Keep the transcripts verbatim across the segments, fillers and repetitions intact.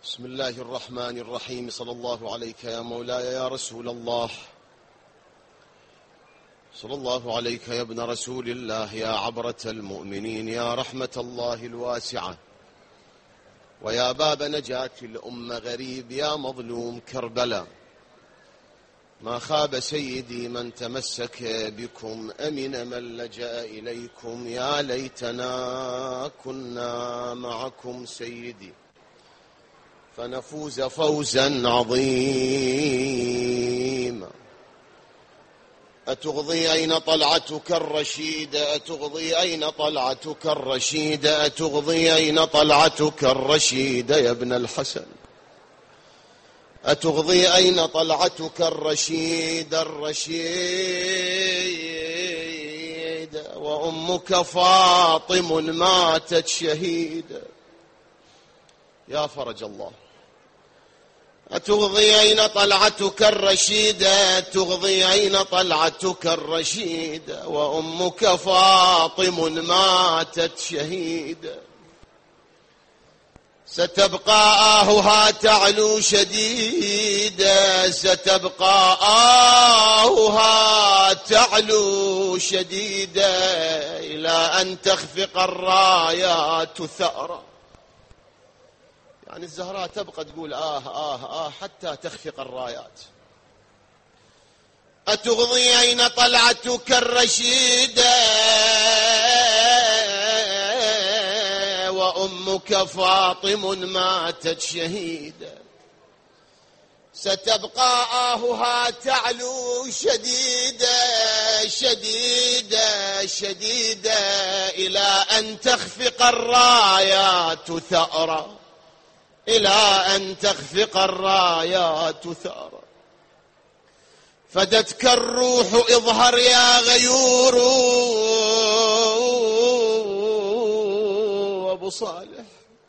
بسم الله الرحمن الرحيم. صلى الله عليك يا مولاي يا رسول الله، صلى الله عليك يا ابن رسول الله، يا عبرة المؤمنين، يا رحمة الله الواسعة، ويا باب نجاة الأمة غريب، يا مظلوم كربلاء. ما خاب سيدي من تمسك بكم، أمن من لجأ إليكم، يا ليتنا كنا معكم سيدي فنفوز فوزا عظيما. أتغضي أين طلعتك الرشيدة، أتغضي أين طلعتك الرشيدة، أتغضي أين طلعتك الرشيدة يا ابن الحسن، أتغضي أين طلعتك الرشيد الرشيد، وأمك فاطم ماتت شهيدة يا فرج الله. أتغضي أين طلعتك الرشيدة، أتغضي أين طلعتك الرشيدة، وأمك فاطم ماتت شهيدة. ستبقى آهها تعلو شديدة، ستبقى آهها تعلو شديدة، إلى أن تخفق الرايات ثأرا. يعني الزهراء تبقى تقول آه آه آه حتى تخفق الرايات. أتغضي أين طلعتك الرشيدة، وأمك فاطم ماتت شهيدة. ستبقى آهها تعلو شديدة شديدة شديدة، إلى أن تخفق الرايات ثأرا، إلى أن تخفق الرايات ثأرا. فدتك الروح اظهر يا غيور، أبو صالح،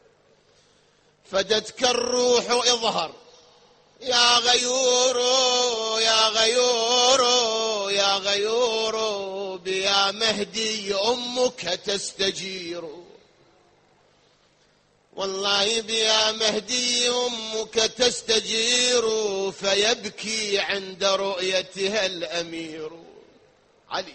فدتك الروح اظهر يا غيور يا غيور يا غيور، بيا مهدي أمك تستجير. والله بيا مهدي أمك تستجير، فيبكي عند رؤيتها الأمير علي.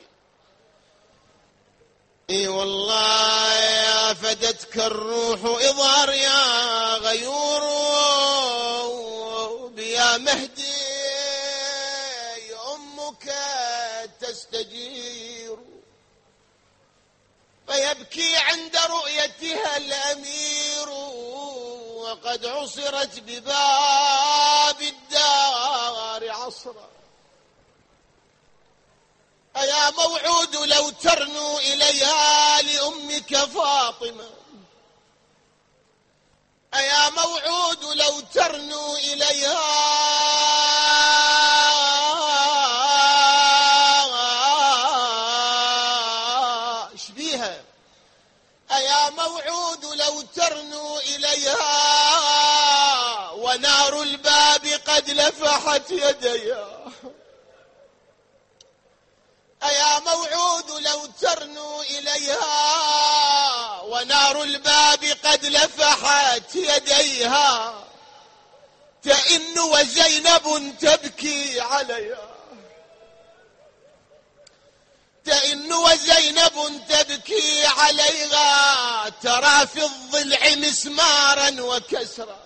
اي والله يا فدتك الروح اظهر يا غيور، بيا مهدي أمك تستجير، فيبكي عند رؤيتها الأمير، وقد عصرت بباب الدار عصرا. أيا موعود لو ترنو إليها لأمك فاطمة، أيا موعود لو ترنو إليها شبيها، أيا موعود لو ترنو إليها، ونار الباب قد لفحت يديها. أيا موعود لو ترنو إليها، ونار الباب قد لفحت يديها، تئن وزينب تبكي عليها، تئن وزينب تبكي عليها، ترى في الضلع مسمارا وكسرا.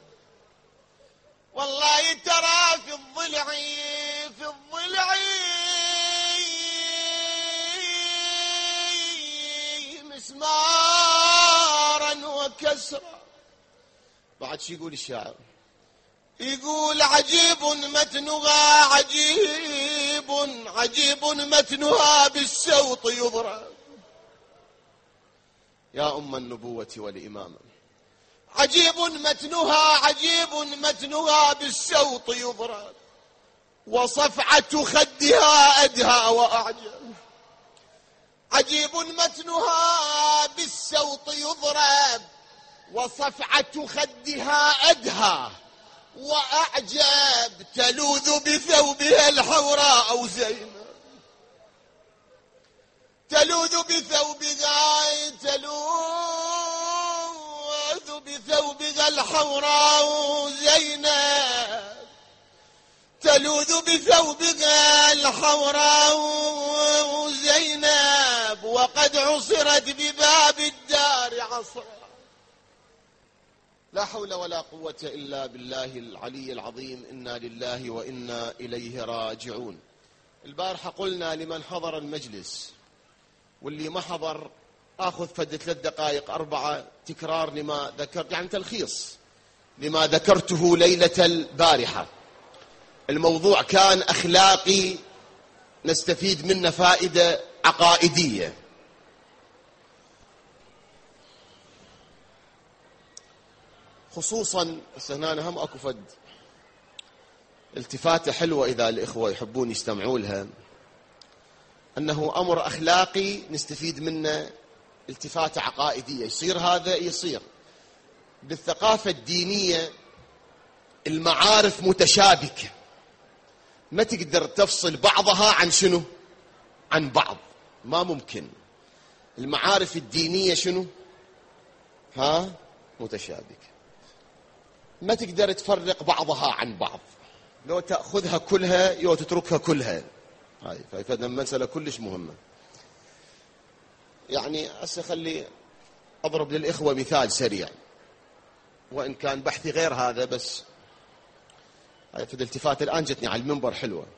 والله ترى في الضلع في الضلع مسمارا وكسرا. بعد شي يقول الشاعر؟ يقول عجيب متنها عجيب عجيب متنها بالسوط يضرب. يا أم النبوة والإمامة، عجيب متنها عجيب متنها بالسوط يضرب، وصفعة خدها أدهى وأعجب. عجيب متنها بالسوط يضرب، وصفعة خدها أدهى وأعجب، تلوذ بثوبها الحوراء أو زينب، تلوذ بثوبها تلوذ بثوبها الحوراء زينب، تلوذ بثوبها الحوراء زينب، وقد عصرت بباب الدار عصرا. لا حول ولا قوة إلا بالله العلي العظيم. إنا لله وإنا إليه راجعون. البارحة قلنا لمن حضر المجلس، واللي ما حضر آخذ فد ثلاث دقائق أربعة تكرار لما ذكرت، يعني تلخيص لما ذكرته ليلة البارحة. الموضوع كان أخلاقي نستفيد منه فائدة عقائدية. خصوصا هنا هم اكو فد التفاتة حلوة إذا الإخوة يحبون يستمعوا لها، أنه أمر أخلاقي نستفيد منه التفاتة عقائدية. يصير هذا يصير بالثقافة الدينية. المعارف متشابكة، ما تقدر تفصل بعضها عن شنو؟ عن بعض، ما ممكن. المعارف الدينية شنو؟ ها؟ متشابكة، ما تقدر تفرق بعضها عن بعض. لو تأخذها كلها يو تتركها كلها. هاي فإذا مسألة كلش مهمة. يعني هسه خلي أضرب للإخوة مثال سريع، وإن كان بحثي غير هذا، بس هاي فد التفات الآن جتني على المنبر حلوة.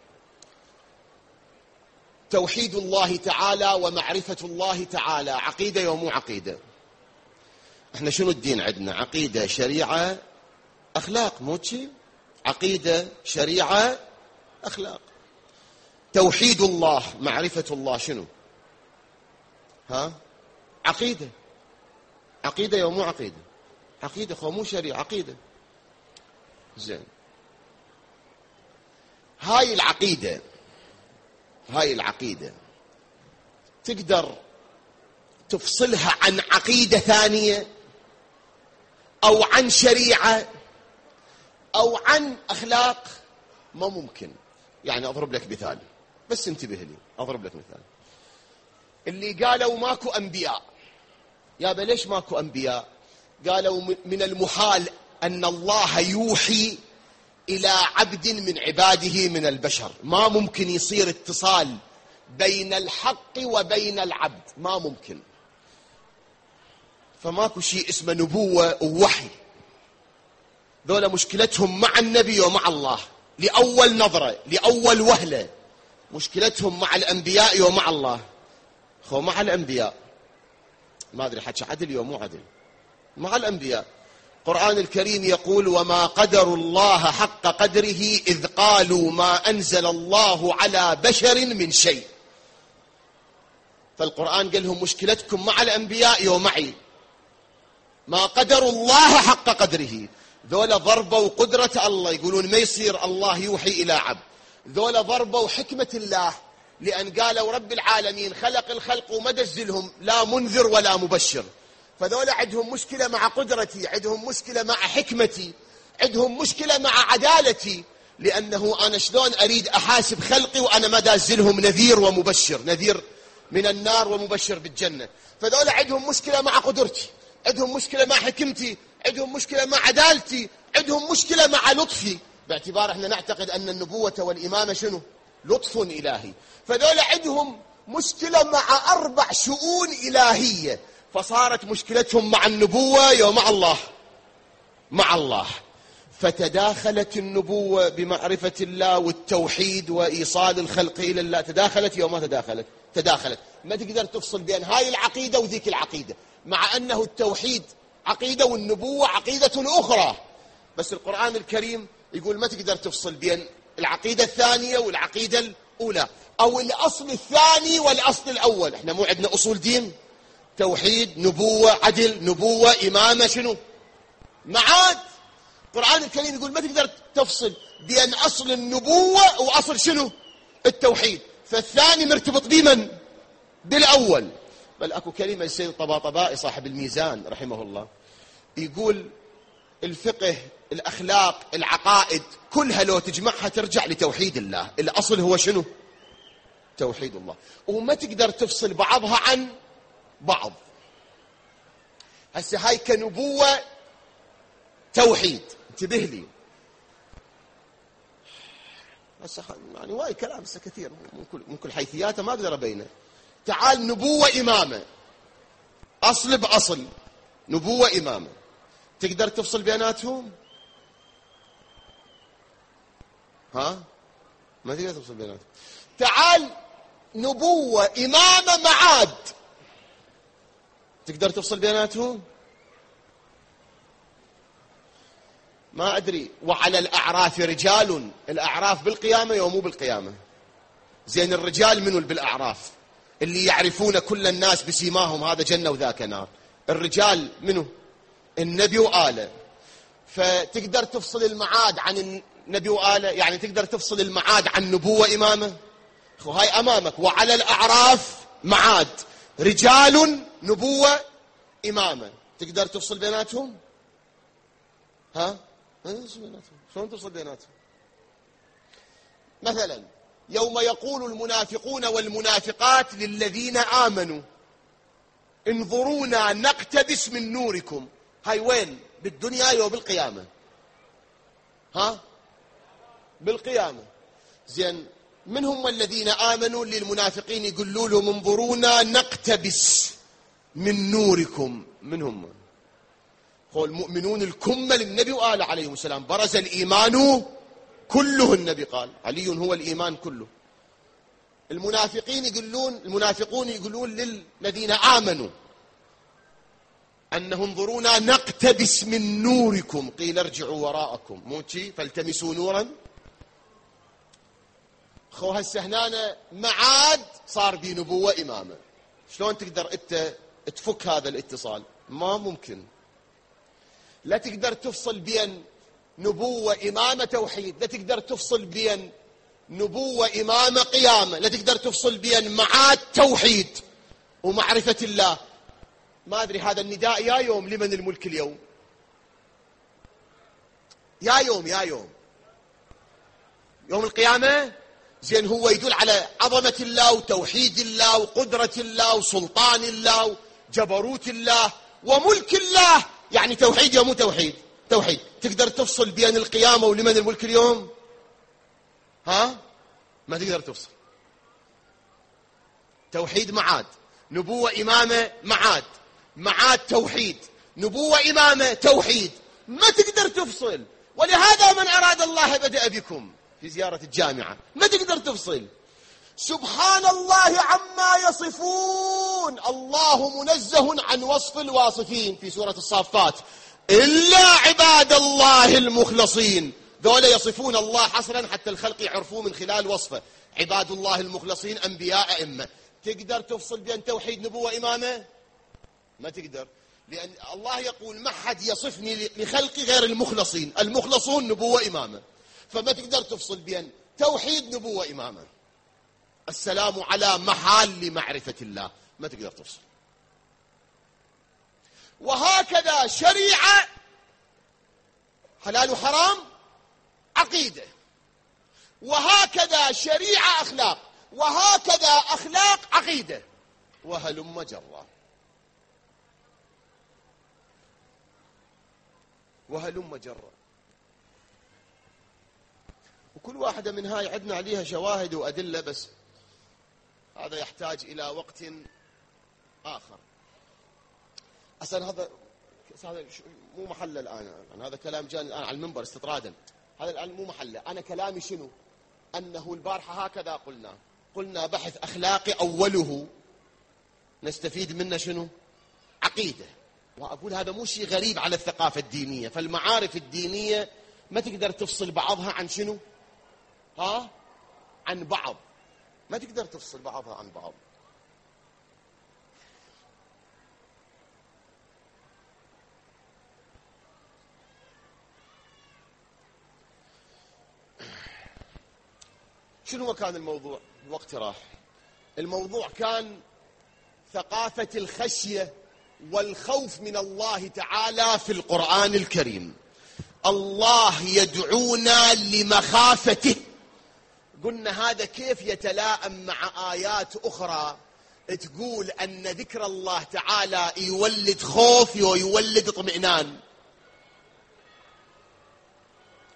توحيد الله تعالى ومعرفة الله تعالى عقيدة ومو عقيدة. احنا شنو الدين عندنا؟ عقيدة، شريعة، أخلاق، مو شيء؟ عقيدة، شريعة، أخلاق. توحيد الله معرفة الله شنو؟ ها؟ عقيدة. عقيدة ومو عقيدة؟ عقيدة، خو مو شريعة، عقيدة. زين، هاي العقيدة هاي العقيدة تقدر تفصلها عن عقيدة ثانية أو عن شريعة أو عن أخلاق؟ ما ممكن. يعني أضرب لك مثال، بس انتبه لي. أضرب لك مثال. اللي قالوا ماكو أنبياء، يابا ليش ماكو أنبياء؟ قالوا من المحال أن الله يوحي إلى عبد من عباده من البشر. ما ممكن يصير اتصال بين الحق وبين العبد، ما ممكن. فماكو شيء اسمه نبوة ووحي. ذولا مشكلتهم مع النبي ومع الله لأول نظرة، لأول وهلة. مشكلتهم مع الأنبياء ومع الله. خو مع الأنبياء ما أدري حكي عدل يوم مو عدل. مع الأنبياء القرآن الكريم يقول: وما قدر الله حق قدره إذ قالوا ما أنزل الله على بشر من شيء. فالقرآن قال لهم مشكلتكم مع الأنبياء يوم معي. ما قدر الله حق قدره. ذولا ضربوا قدرة الله، يقولون ما يصير الله يوحي إلى عبد. ذولا ضربوا حكمة الله، لأن قالوا رب العالمين خلق الخلق وما دزلهم لا منذر ولا مبشر. فذولا عندهم مشكلة مع قدرتي، عندهم مشكلة مع حكمتي، عندهم مشكلة مع عدالتي. لأنه أنا شلون أريد أحاسب خلقي وأنا ما دازلهم نذير ومبشر، نذير من النار ومبشر بالجنة. فذولا عندهم مشكلة مع قدرتي، عندهم مشكلة مع حكمتي، عندهم مشكلة مع عدالتي، عندهم مشكلة مع لطفي، باعتبار احنا نعتقد أن النبوة والإمامة شنو؟ لطف إلهي. فذولا عندهم مشكلة مع أربع شؤون إلهية. فصارت مشكلتهم مع النبوة ومع الله، مع الله. فتداخلت النبوة بمعرفة الله والتوحيد وإيصال الخلق إلى الله. تداخلت يوم ما تداخلت؟ تداخلت. ما تقدر تفصل بين هاي العقيدة وذيك العقيدة، مع أنه التوحيد عقيدة والنبوة عقيدة أخرى. بس القرآن الكريم يقول ما تقدر تفصل بين العقيدة الثانية والعقيدة الأولى، أو الأصل الثاني والأصل الأول. احنا مو عندنا أصول دين؟ توحيد، نبوة، عدل، نبوة، إمامة، شنو؟ معاد. القرآن الكريم يقول ما تقدر تفصل بين أصل النبوة وأصل شنو؟ التوحيد. فالثاني مرتبط بمن؟ بالأول. بل أكو كلمة السيد الطباطبائي صاحب الميزان رحمه الله يقول: الفقه، الأخلاق، العقائد كلها لو تجمعها ترجع لتوحيد الله. الأصل هو شنو؟ توحيد الله. وما تقدر تفصل بعضها عن بعض. هسه هاي كنبوة توحيد. انتبه لي، بس يعني وايد كلام بس كثير من كل من كل حيثياته ما اقدر ابينه. تعال نبوة إمامة، أصل بأصل، نبوة إمامة، تقدر تفصل بيناتهم؟ ها؟ ما تقدر تفصل بيناتهم. تعال نبوة إمامة معاد، تقدر تفصل بيناتهم؟ ما أدري. وعلى الأعراف رجال، الأعراف بالقيامة يوم مو بالقيامة. زين الرجال منو بالأعراف؟ اللي يعرفون كل الناس بسيماهم، هذا جنة وذاك نار. الرجال منو؟ النبي وآله. فتقدر تفصل المعاد عن النبي وآله؟ يعني تقدر تفصل المعاد عن نبوة إمامة؟ خو هاي أمامك. وعلى الأعراف معاد، رجال نبوة إمامة، تقدر تفصل بيناتهم؟ ها؟ شلون تفصل بيناتهم؟ مثلا يوم يقول المنافقون والمنافقات للذين آمنوا انظرونا نقتبس من نوركم، هاي وين؟ بالدنيا يوم بالقيامة؟ ها؟ بالقيامة. زين من هم الذين آمنوا للمنافقين يقولوا لهم انظرونا نقتبس من نوركم؟ من هم؟ هو المؤمنون الكمل النبي وآله عليه السلام. برز الإيمان كله، النبي قال علي هو الإيمان كله. المنافقين يقولون المنافقون يقولون للذين آمنوا أنه انظرونا نقتبس من نوركم، قيل ارجعوا وراءكم موتي فالتمسوا نورا. خو هسه هنا معاد صار بي نبوة إمامة، شلون تقدر انت تفك هذا الاتصال؟ ما ممكن. لا تقدر تفصل بين نبوة إمامة توحيد، لا تقدر تفصل بين نبوة إمامة قيامة، لا تقدر تفصل بين معاد توحيد ومعرفة الله. ما أدري هذا النداء يا يوم لمن الملك اليوم؟ يا يوم يا يوم يوم القيامة. زين هو يدل على عظمة الله وتوحيد الله وقدرة الله وسلطان الله وجبروت الله وملك الله، يعني توحيد يا مو توحيد؟ توحيد. تقدر تفصل بين القيامة ولمن الملك اليوم؟ ها؟ ما تقدر تفصل. توحيد معاد، نبوة إمامة معاد، معاد توحيد، نبوة إمامة توحيد، ما تقدر تفصل. ولهذا من أراد الله بدأ بكم في زيارة الجامعة، ما تقدر تفصل. سبحان الله عما يصفون، الله منزه عن وصف الواصفين في سورة الصافات، إلا عباد الله المخلصين. ذولا يصفون الله حصرا حتى الخلق يعرفوه من خلال وصفه. عباد الله المخلصين أنبياء أئمة. تقدر تفصل بين توحيد نبوة إمامة؟ ما تقدر، لأن الله يقول ما حد يصفني لخلقي غير المخلصين، المخلصون نبوة إمامة. فما تقدر تفصل بين توحيد نبوة إمامة. السلام على محال لمعرفة الله، ما تقدر تفصل. وهكذا شريعة حلال وحرام عقيدة، وهكذا شريعة أخلاق، وهكذا أخلاق عقيدة، وهلم جرا وهلم جرا. وكل واحدة من هاي عندنا عليها شواهد وأدلة، بس هذا يحتاج إلى وقت آخر. أصلا هذا هذا مو محله الآن، يعني هذا كلام جاني الآن على المنبر استطرادا، هذا الآن مو محله. أنا كلامي شنو؟ أنه البارحة هكذا قلنا قلنا بحث أخلاقي أوله نستفيد منه شنو؟ عقيدة. وأقول هذا مو شيء غريب على الثقافة الدينية. فالمعارف الدينية ما تقدر تفصل بعضها عن شنو؟ ها؟ عن بعض، ما تقدر تفصل بعضها عن بعض. شنو كان الموضوع؟ الوقت راح. الموضوع كان ثقافة الخشية والخوف من الله تعالى في القرآن الكريم. الله يدعونا لمخافته. قلنا هذا كيف يتلائم مع آيات أخرى تقول أن ذكر الله تعالى يولد خوف ويولد اطمئنان.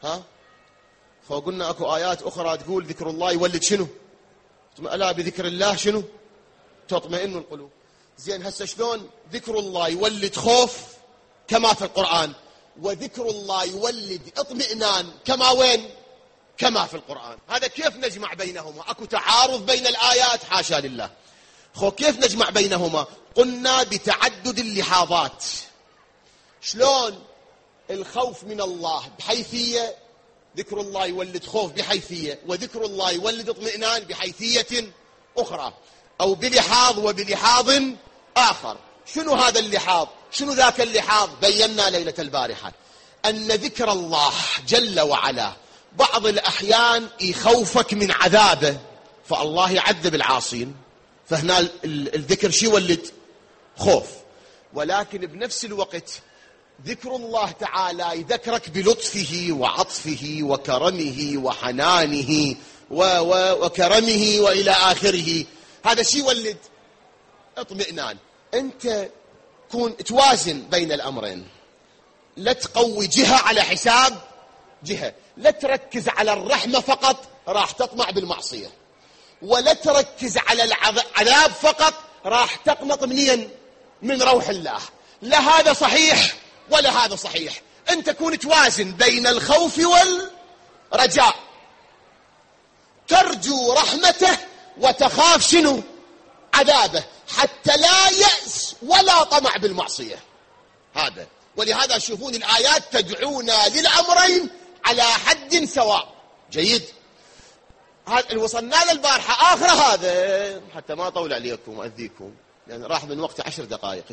ها فقلنا اكو آيات أخرى تقول ذكر الله يولد شنو؟ ألا بذكر الله شنو؟ تطمئن القلوب. زين هسه شلون ذكر الله يولد خوف كما في القرآن، وذكر الله يولد اطمئنان كما وين؟ كما في القرآن. هذا كيف نجمع بينهما؟ اكو تعارض بين الآيات؟ حاشا لله. خو كيف نجمع بينهما؟ قلنا بتعدد اللحاظات. شلون الخوف من الله بحيثية، ذكر الله يولد خوف بحيثية، وذكر الله يولد اطمئنان بحيثية أخرى، أو بلحاظ وبلحاظ آخر. شنو هذا اللحاظ؟ شنو ذاك اللحاظ؟ بينا ليلة البارحة أن ذكر الله جل وعلا بعض الأحيان يخوفك من عذابه، فالله يعذب العاصين، فهنا الذكر شي يولد؟ خوف. ولكن بنفس الوقت ذكر الله تعالى يذكرك بلطفه وعطفه وكرمه وحنانه و و وكرمه وإلى آخره. هذا شي يولد اطمئنان. أنت كون توازن بين الأمرين، لا تقوي جهة على حساب جهة، لا تركز على الرحمة فقط راح تطمع بالمعصية، ولا تركز على العذاب فقط راح تقنط منين؟ من روح الله. لا هذا صحيح ولا هذا صحيح. أنت كون توازن بين الخوف والرجاء، ترجو رحمته وتخاف شنو؟ عذابه، حتى لا يأس ولا طمع بالمعصية. هذا ولهذا شوفون الآيات تدعونا للأمرين على حد سواء. جيد. هذا اللي وصلنا له البارحة آخر هذا، حتى ما أطول عليكم وأذيكم لأن يعني راح من وقت عشر دقائق.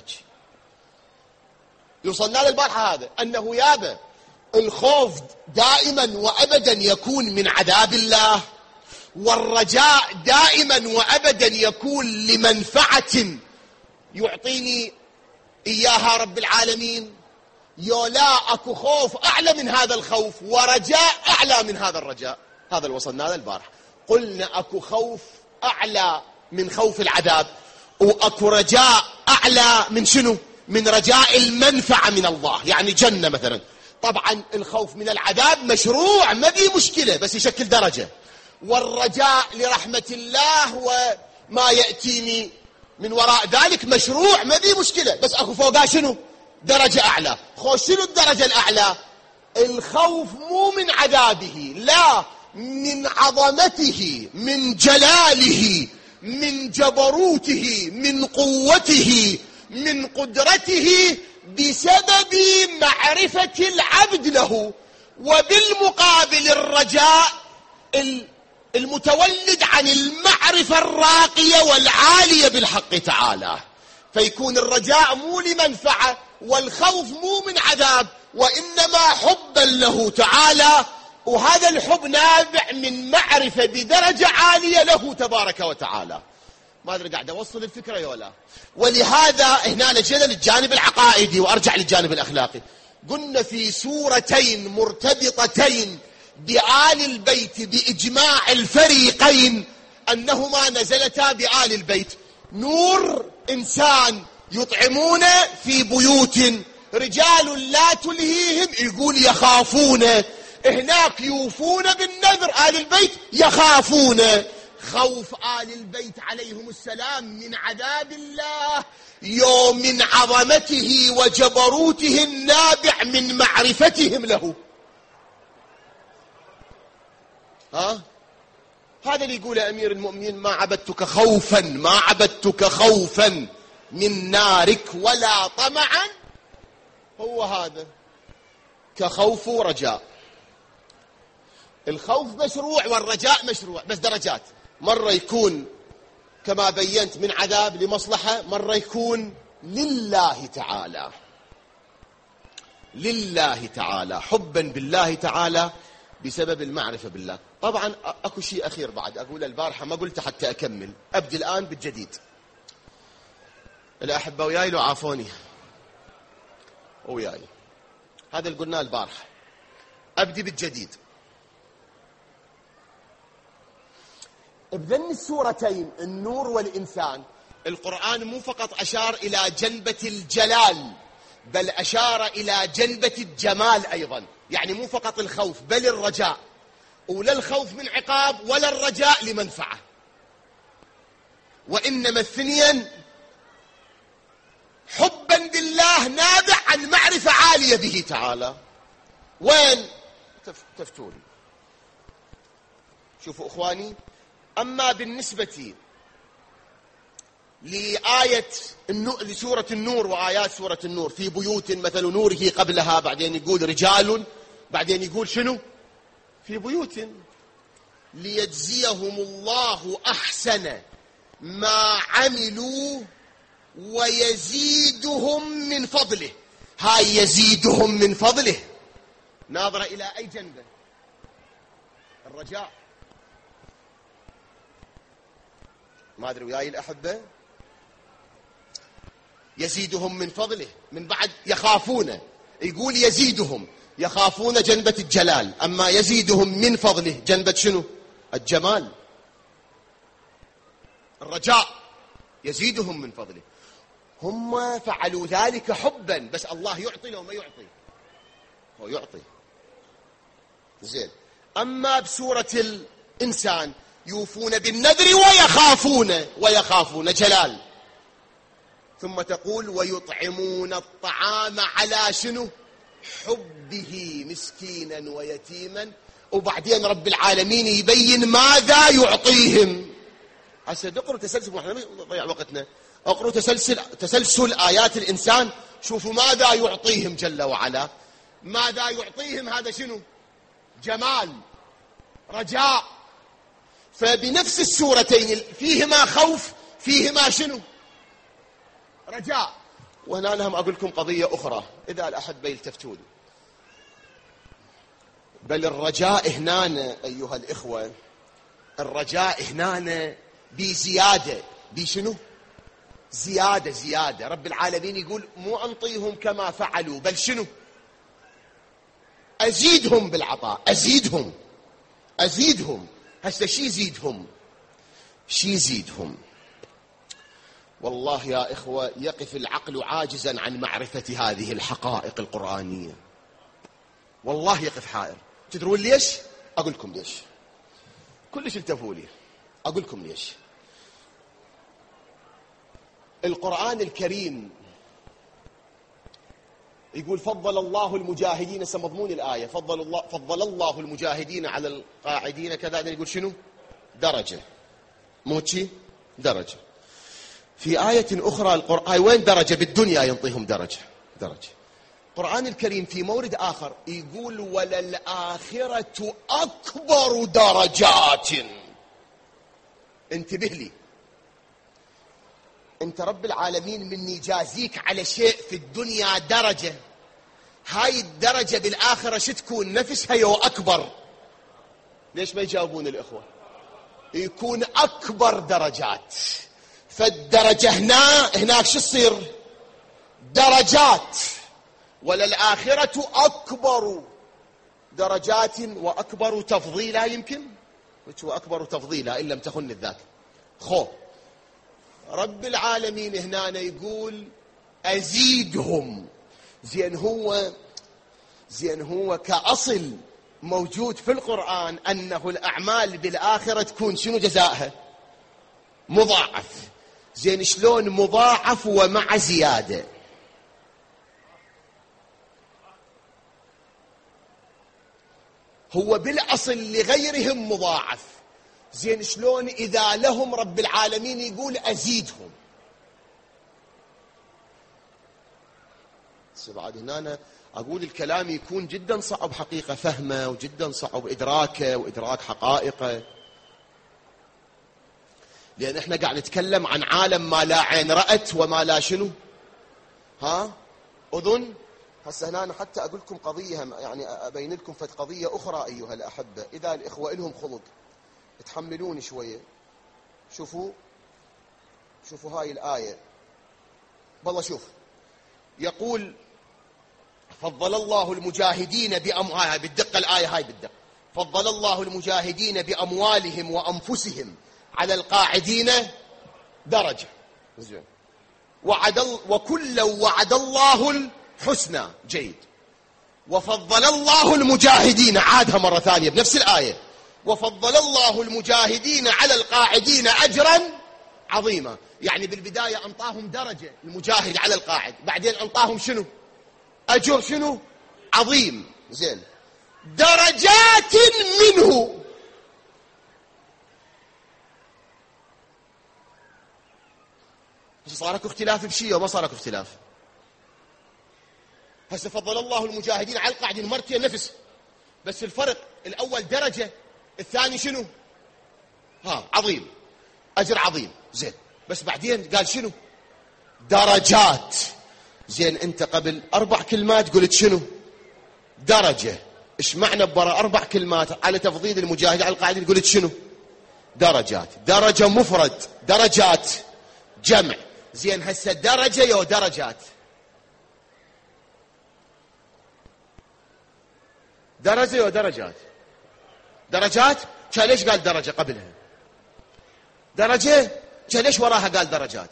يوصلنا له البارحة هذا أنه يابا الخوف دائما وأبدا يكون من عذاب الله، والرجاء دائما وأبدا يكون لمنفعة يعطيني إياها رب العالمين. يولا أكو خوف أعلى من هذا الخوف، ورجاء أعلى من هذا الرجاء. هذا اللي وصلنا له البارحة. قلنا أكو خوف أعلى من خوف العذاب، وأكو رجاء أعلى من شنو؟ من رجاء المنفعة من الله، يعني جنة مثلا. طبعا الخوف من العذاب مشروع ما فيه مشكلة، بس يشكل درجة. والرجاء لرحمة الله وما يأتيني من وراء ذلك مشروع ما فيه مشكلة، بس أكو فوقها شنو؟ درجة أعلى. خوش شنو الدرجة الأعلى؟ الخوف مو من عذابه، لا، من عظمته، من جلاله، من جبروته، من قوته، من قدرته، بسبب معرفة العبد له. وبالمقابل الرجاء المتولد عن المعرفة الراقية والعالية بالحق تعالى. فيكون الرجاء مو لمنفعة، والخوف مو من عذاب، وإنما حبا له تعالى، وهذا الحب نابع من معرفة بدرجة عالية له تبارك وتعالى. ما أدري قاعد أوصل الفكرة يولا. ولهذا هنا لجينا للجانب العقائدي، وأرجع للجانب الأخلاقي. قلنا في سورتين مرتبطتين بآل البيت بإجماع الفريقين أنهما نزلتا بآل البيت. نور إنسان يطعمون في بيوت، رجال لا تلهيهم يقول يخافون، هناك يوفون بالنذر آل البيت يخافون. خوف آل البيت عليهم السلام من عذاب الله يوم من عظمته وجبروته النابع من معرفتهم له. ها؟ هذا اللي يقول أمير المؤمنين: ما عبدتك خوفا ما عبدتك خوفا من نارك ولا طمعا. هو هذا كخوف ورجاء. الخوف مشروع والرجاء مشروع، بس درجات. مرة يكون كما بينت من عذاب لمصلحة، مرة يكون لله تعالى، لله تعالى، حبا بالله تعالى بسبب المعرفة بالله. طبعا اكو شيء اخير بعد اقول البارحة ما قلت حتى اكمل، ابدي الان بالجديد. الاحبة وياي لو عافوني وياي، هذا اللي قلناه البارحة. ابدي بالجديد. بذن السورتين النور والإنسان، القرآن مو فقط أشار إلى جنبة الجلال بل أشار إلى جنبة الجمال أيضا، يعني مو فقط الخوف بل الرجاء، ولا الخوف من عقاب ولا الرجاء لمنفعة، وإنما الثنين حبا بالله نابع عن معرفة عالية به تعالى. وين تفتوني؟ شوفوا إخواني، أما بالنسبة لآية لسورة النور وآيات سورة النور، في بيوت مثل نوره قبلها، بعدين يقول رجال، بعدين يقول شنو؟ في بيوت ليجزيهم الله أحسن ما عملوا ويزيدهم من فضله. هاي يزيدهم من فضله ناظرة إلى أي جنبة؟ الرجاء. ما أدري وياي الأحبة، يزيدهم من فضله، من بعد يخافون، يقول يزيدهم، يخافون جنبة الجلال، أما يزيدهم من فضله جنبة شنو؟ الجمال. الرجاء يزيدهم من فضله. هم فعلوا ذلك حبا، بس الله يعطي لو ما يعطي، هو يعطي. زين. أما بسورة الإنسان يوفون بالنذر ويخافون، ويخافون جلال. ثم تقول ويطعمون الطعام على شنو؟ حبه مسكينا ويتيما، وبعدين رب العالمين يبين ماذا يعطيهم. هسه اقروا تسلسل، احنا ما نضيع وقتنا، اقروا تسلسل تسلسل آيات الإنسان، شوفوا ماذا يعطيهم جل وعلا. ماذا يعطيهم هذا شنو؟ جمال، رجاء. فبنفس السورتين فيهما خوف، فيهما شنو؟ رجاء. وهنا أنا هم أقول لكم قضية أخرى إذا الأحبة يلتفتون. بل الرجاء هنا أيها الإخوة، الرجاء هنا بزيادة، بشنو؟ زيادة زيادة. رب العالمين يقول مو أنطيهم كما فعلوا، بل شنو؟ أزيدهم بالعطاء، أزيدهم أزيدهم. هسه شي يزيدهم؟ شي يزيدهم؟ والله يا إخوة يقف العقل عاجزا عن معرفة هذه الحقائق القرآنية، والله يقف حائر. تدرون ليش؟ أقول لكم ليش، كلش التفوا لي، أقول لكم ليش. القرآن الكريم يقول فضل الله المجاهدين، سمضمون الآية، فضل الله فضل الله المجاهدين على القاعدين كذا، يقول شنو؟ درجة، مو شي درجة. في آية أخرى القرآن وين درجة؟ بالدنيا ينطيهم درجة درجة. القرآن الكريم في مورد آخر يقول وللآخرة أكبر درجات. انتبه لي، انت رب العالمين من يجازيك على شيء في الدنيا درجة، هاي الدرجة بالآخرة شو تكون؟ نفسها يو أكبر. ليش ما يجاوبون الإخوة؟ يكون أكبر درجات. فالدرجة هنا هناك شو تصير؟ درجات. وللآخرة أكبر درجات وأكبر تفضيلا. يمكن هو أكبر تفضيلا إن لم تخن الذاك. خو رب العالمين هنا يقول أزيدهم. زين هو زين هو كأصل موجود في القرآن أنه الأعمال بالآخرة تكون شنو جزائها؟ مضاعف. زين شلون مضاعف ومع زيادة؟ هو بالأصل لغيرهم مضاعف. زين شلون إذا لهم رب العالمين يقول أزيدهم؟ بعد هنا أنا أقول الكلام يكون جدا صعب حقيقة فهمه، وجدا صعب إدراكه وإدراك حقائقه، لأن إحنا قاعد نتكلم عن عالم ما لا عين رأت وما لا شنو ها أذن. هسه هنا أنا حتى أقول لكم قضية، يعني أبين لكم فت قضية أخرى أيها الأحبة، إذا الإخوة لهم خلق تحملون شوية. شوفوا شوفوا هاي الآية، والله شوف، يقول فضل الله المجاهدين بأموالهم، بالدقة الآية هاي بالدقة، فضل الله المجاهدين بأموالهم وأنفسهم على القاعدين درجة. زين. وعد وكلا وعد الله حسنى. جيد. وفضل الله المجاهدين، عادها مرة ثانية بنفس الآية، وفضل الله المجاهدين على القاعدين أجرا عظيما. يعني بالبداية أنطاهم درجة المجاهد على القاعد، بعدين أنطاهم شنو؟ أجر شنو؟ عظيم. زين. درجات منه. صار اكو اختلاف بشيء وما صار اكو اختلاف؟ هسه فضل الله المجاهدين على القاعدين مرتين نفس، بس الفرق الأول درجة، الثاني شنو؟ ها عظيم، أجر عظيم. زين. بس بعدين قال شنو؟ درجات. زين. أنت قبل أربع كلمات قلت شنو؟ درجة. إيش معنى برا أربع كلمات على تفضيل المجاهد على القاعدين قلت شنو؟ درجات. درجة مفرد، درجات جمع. زين. هسه درجة يو درجات؟ درجة يو درجات؟ درجات. كان ليش قال درجة قبلها؟ درجة. كان ليش وراها قال درجات؟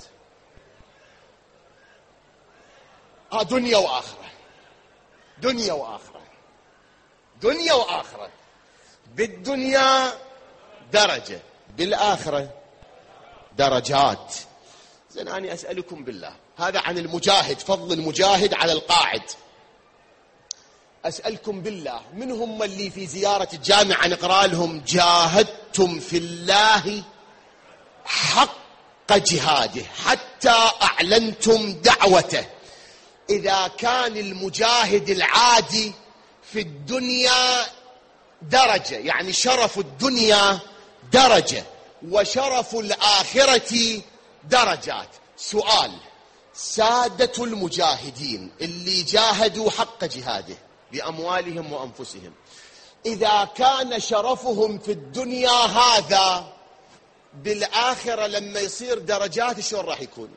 آه دنيا وآخرة. دنيا وآخرة. دنيا وآخرة. بالدنيا درجة، بالآخرة درجات. زين. أنا أسألكم بالله، هذا عن المجاهد، فضل المجاهد على القاعد. أسألكم بالله، من هم اللي في زيارة الجامعة نقرأ لهم جاهدتم في الله حق جهاده حتى أعلنتم دعوته؟ إذا كان المجاهد العادي في الدنيا درجة، يعني شرف الدنيا درجة وشرف الآخرة درجات. سؤال: سادة المجاهدين اللي جاهدوا حق جهاده بأموالهم وأنفسهم، إذا كان شرفهم في الدنيا هذا، بالآخرة لما يصير درجات شلون راح يكون؟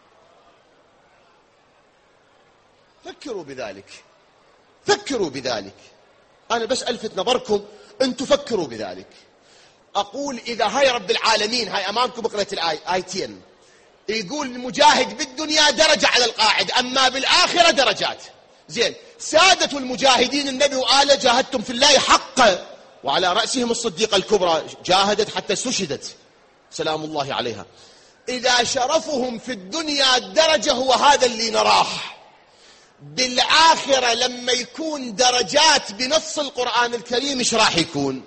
فكروا بذلك، فكروا بذلك. أنا بس ألفت نظركم، أنتم فكروا بذلك. أقول إذا هاي رب العالمين، هاي أمامكم بقرة الآية آيتين، يقول المجاهد بالدنيا درجة على القاعد، أما بالآخرة درجات. زين. سادة المجاهدين النبي وآله جاهدتم في الله حقا، وعلى رأسهم الصديقة الكبرى جاهدت حتى استشهدت سلام الله عليها. إذا شرفهم في الدنيا الدرجة هو هذا اللي نراه، بالآخرة لما يكون درجات بنص القرآن الكريم ايش راح يكون؟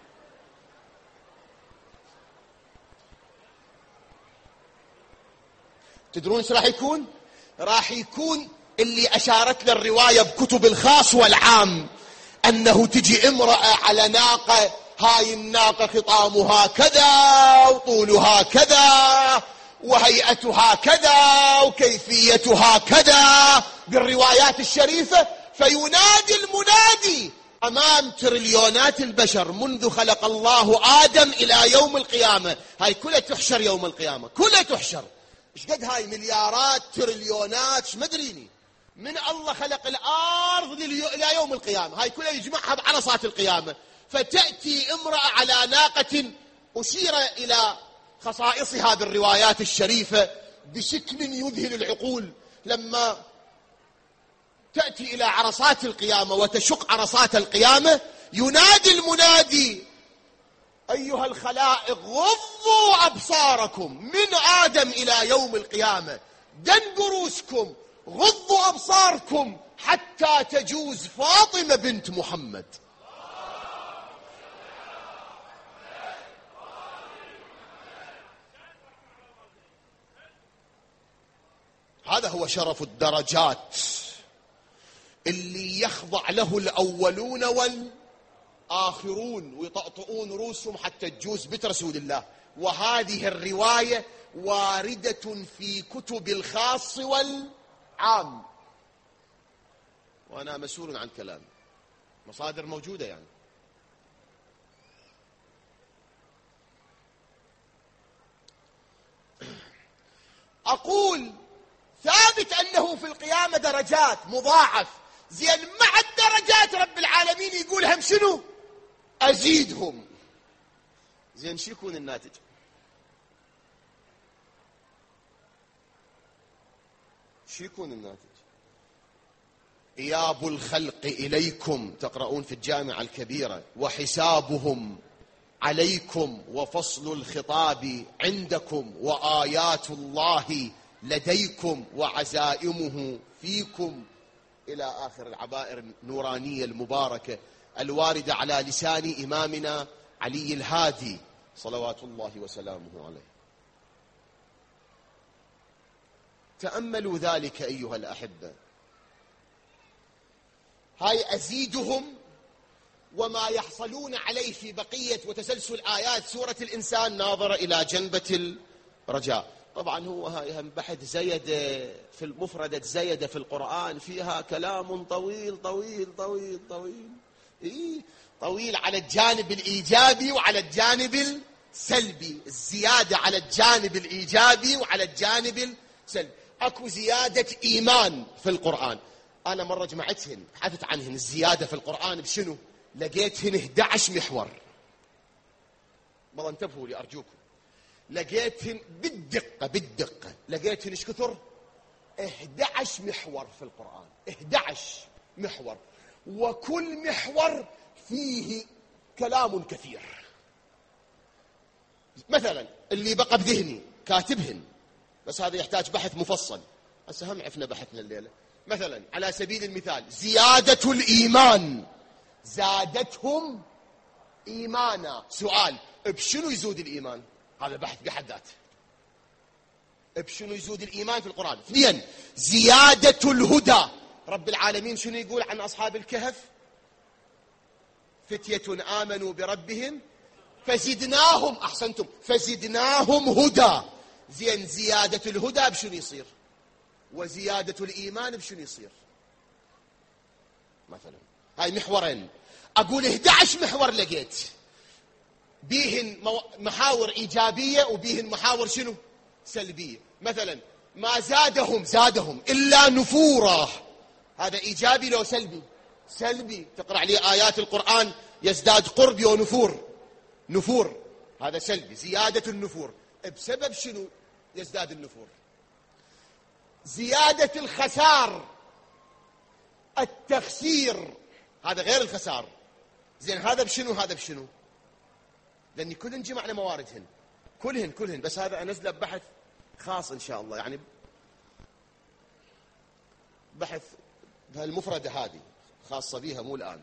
تدرون ايش راح يكون؟ راح يكون اللي أشارت له الرواية بكتب الخاص والعام، أنه تجي امرأة على ناقة، هاي الناقة خطامها كذا وطولها كذا وهيئتها كذا وكيفيتها كذا بالروايات الشريفة، فينادي المنادي أمام تريليونات البشر منذ خلق الله آدم إلى يوم القيامة. هاي كلها تحشر يوم القيامة، كلها تحشر. ايش قد هاي؟ مليارات تريليونات مدريني من الله خلق الأرض إلى يوم القيامة، هاي كلها يجمعها بعرصات القيامة. فتأتي امرأة على ناقة أشير إلى خصائصها بالروايات الشريفة بشكل يذهل العقول، لما تأتي إلى عرصات القيامة وتشق عرصات القيامة ينادي المنادي: أيها الخلائق غضوا أبصاركم من آدم إلى يوم القيامة، دنقوا رؤوسكم، غضوا أبصاركم حتى تجوز فاطمة بنت محمد. هذا هو شرف الدرجات اللي يخضع له الأولون والآخرون ويطأطؤون رؤوسهم حتى تجوز بيت رسول الله. وهذه الرواية واردة في كتب الخاص والعام، وأنا مسؤول عن كلامي، مصادر موجودة يعني. أقول ثابت أنه في القيامة درجات مضاعف. زين. مع الدرجات رب العالمين يقول هم شنو؟ أزيدهم. زين. شو يكون الناتج؟ شو يكون الناتج؟ إياب الخلق إليكم تقرؤون في الجامعة الكبيرة، وحسابهم عليكم، وفصل الخطاب عندكم، وآيات الله لديكم، وعزائمه فيكم، إلى آخر العبائر النورانية المباركة الواردة على لسان إمامنا علي الهادي صلوات الله وسلامه عليه. تأملوا ذلك أيها الأحبة. هاي أزيدهم وما يحصلون عليه في بقية وتسلسل آيات سورة الإنسان ناظرة إلى جنبة الرجاء. طبعا هو هاي هم بحث زيدة في المفردة، زيدة في القرآن فيها كلام طويل طويل طويل طويل إيه؟ طويل على الجانب الإيجابي وعلى الجانب السلبي. الزيادة على الجانب الإيجابي وعلى الجانب السلبي. أكو زيادة إيمان في القرآن. أنا مرة جمعتهن حدثت عنهن الزيادة في القرآن بشنو؟ لقيتهن إحدى عشر محور. والله انتبهوا لي أرجوكم. لقيتهن بالدقة بالدقة لقيتهن إيش كثر؟ إحدى عشر محور في القرآن. إحدى عشر محور، وكل محور فيه كلام كثير. مثلا اللي بقى بذهني كاتبهن، بس هذا يحتاج بحث مفصل، هسه هم عفنا بحثنا الليلة. مثلا على سبيل المثال زيادة الإيمان، زادتهم إيمانا. سؤال، بشنو يزود الإيمان؟ هذا بحث بحد ذاته. بشنو يزود الإيمان في القرآن؟ اثنين، زيادة الهدى. رب العالمين شنو يقول عن أصحاب الكهف؟ فتية آمنوا بربهم فزدناهم، أحسنتم، فزدناهم هدى. زين، زيادة الهدى بشنو يصير؟ وزيادة الإيمان بشنو يصير؟ مثلا هاي محورين. أقول إحدى عشر محور لقيت بيهن محاور إيجابية وبيهن محاور شنو؟ سلبية. مثلا ما زادهم زادهم إلا نفورا، هذا إيجابي لو سلبي؟ سلبي. تقرأ عليه آيات القرآن يزداد قرب ونفور، نفور هذا سلبي، زيادة النفور. بسبب شنو يزداد النفور؟ زيادة الخسار، التخسير، هذا غير الخسار. زين، هذا بشنو هذا بشنو؟ لأن كلهن جمعنا مواردهن، كلهن كلهن بس هذا أنزله ببحث خاص إن شاء الله، يعني بحث بهالمفردة هذه خاصة بيها، مو الآن.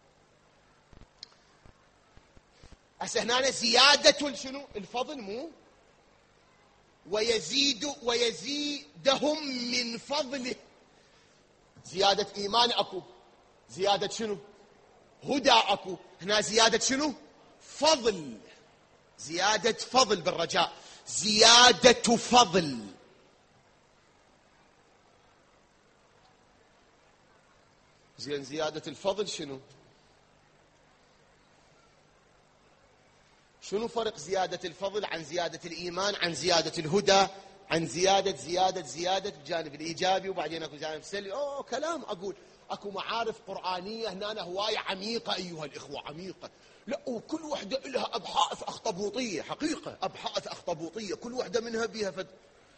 هسه هنا زيادة شنو؟ الفضل، مو ويزيد ويزيدهم من فضله. زيادة إيمان أكو، زيادة شنو؟ هدى أكو. هنا زيادة شنو؟ فضل، زيادة فضل بالرجاء، زيادة فضل. زين، زيادة الفضل شنو؟ شنو فرق زيادة الفضل عن زيادة الإيمان عن زيادة الهدى عن زيادة زيادة زيادة الجانب الإيجابي وبعدين أكو جانب سلبي؟ أوه كلام. أقول أكو معارف قرآنية هنا هواية عميقة أيها الإخوة، عميقة. لا، وكل وحدة لها أبحاث أخطبوطية، حقيقة أبحاث أخطبوطية، كل وحدة منها بيها فد.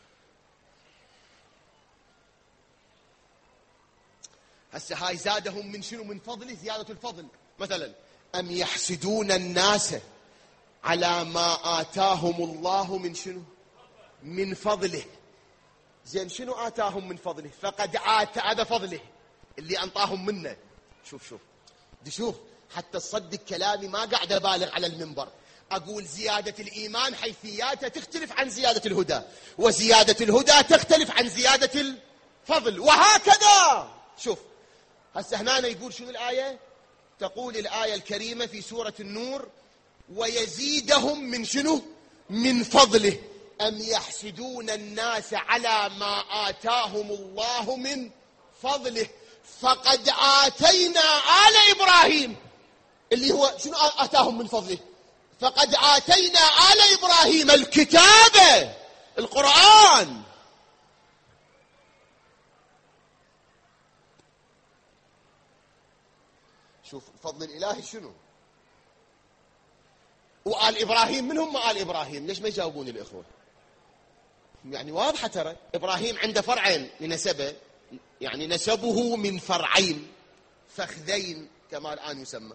هسه هاي زادهم من شنو؟ من فضله، زيادة الفضل. مثلا أم يحسدون الناس على ما آتاهم الله من شنو؟ من فضله. زين، شنو آتاهم من فضله؟ فقد آتى، هذا فضله اللي أنطاهم منه. شوف شوف دي شوف حتى تصدق كلامي، ما قاعد أبالغ على المنبر. أقول زيادة الإيمان حيثياتها تختلف عن زيادة الهدى، وزيادة الهدى تختلف عن زيادة الفضل، وهكذا. شوف هسه هنا يقول شنو الآية؟ تقول الآية الكريمة في سورة النور: ويزيدهم من شنو؟ من فضله. أم يحسدون الناس على ما آتاهم الله من فضله فقد آتينا آل إبراهيم، اللي هو شنو آتاهم من فضله؟ فقد آتينا آل إبراهيم الكتاب، القرآن. شوف الفضل الإلهي شنو. وآل إبراهيم من هم آل إبراهيم؟ ليش ما يجاوبون الإخوة؟ يعني واضحة ترى. إبراهيم عنده فرعين لنسبه، يعني نسبه من فرعين فخذين كما الآن يسمى،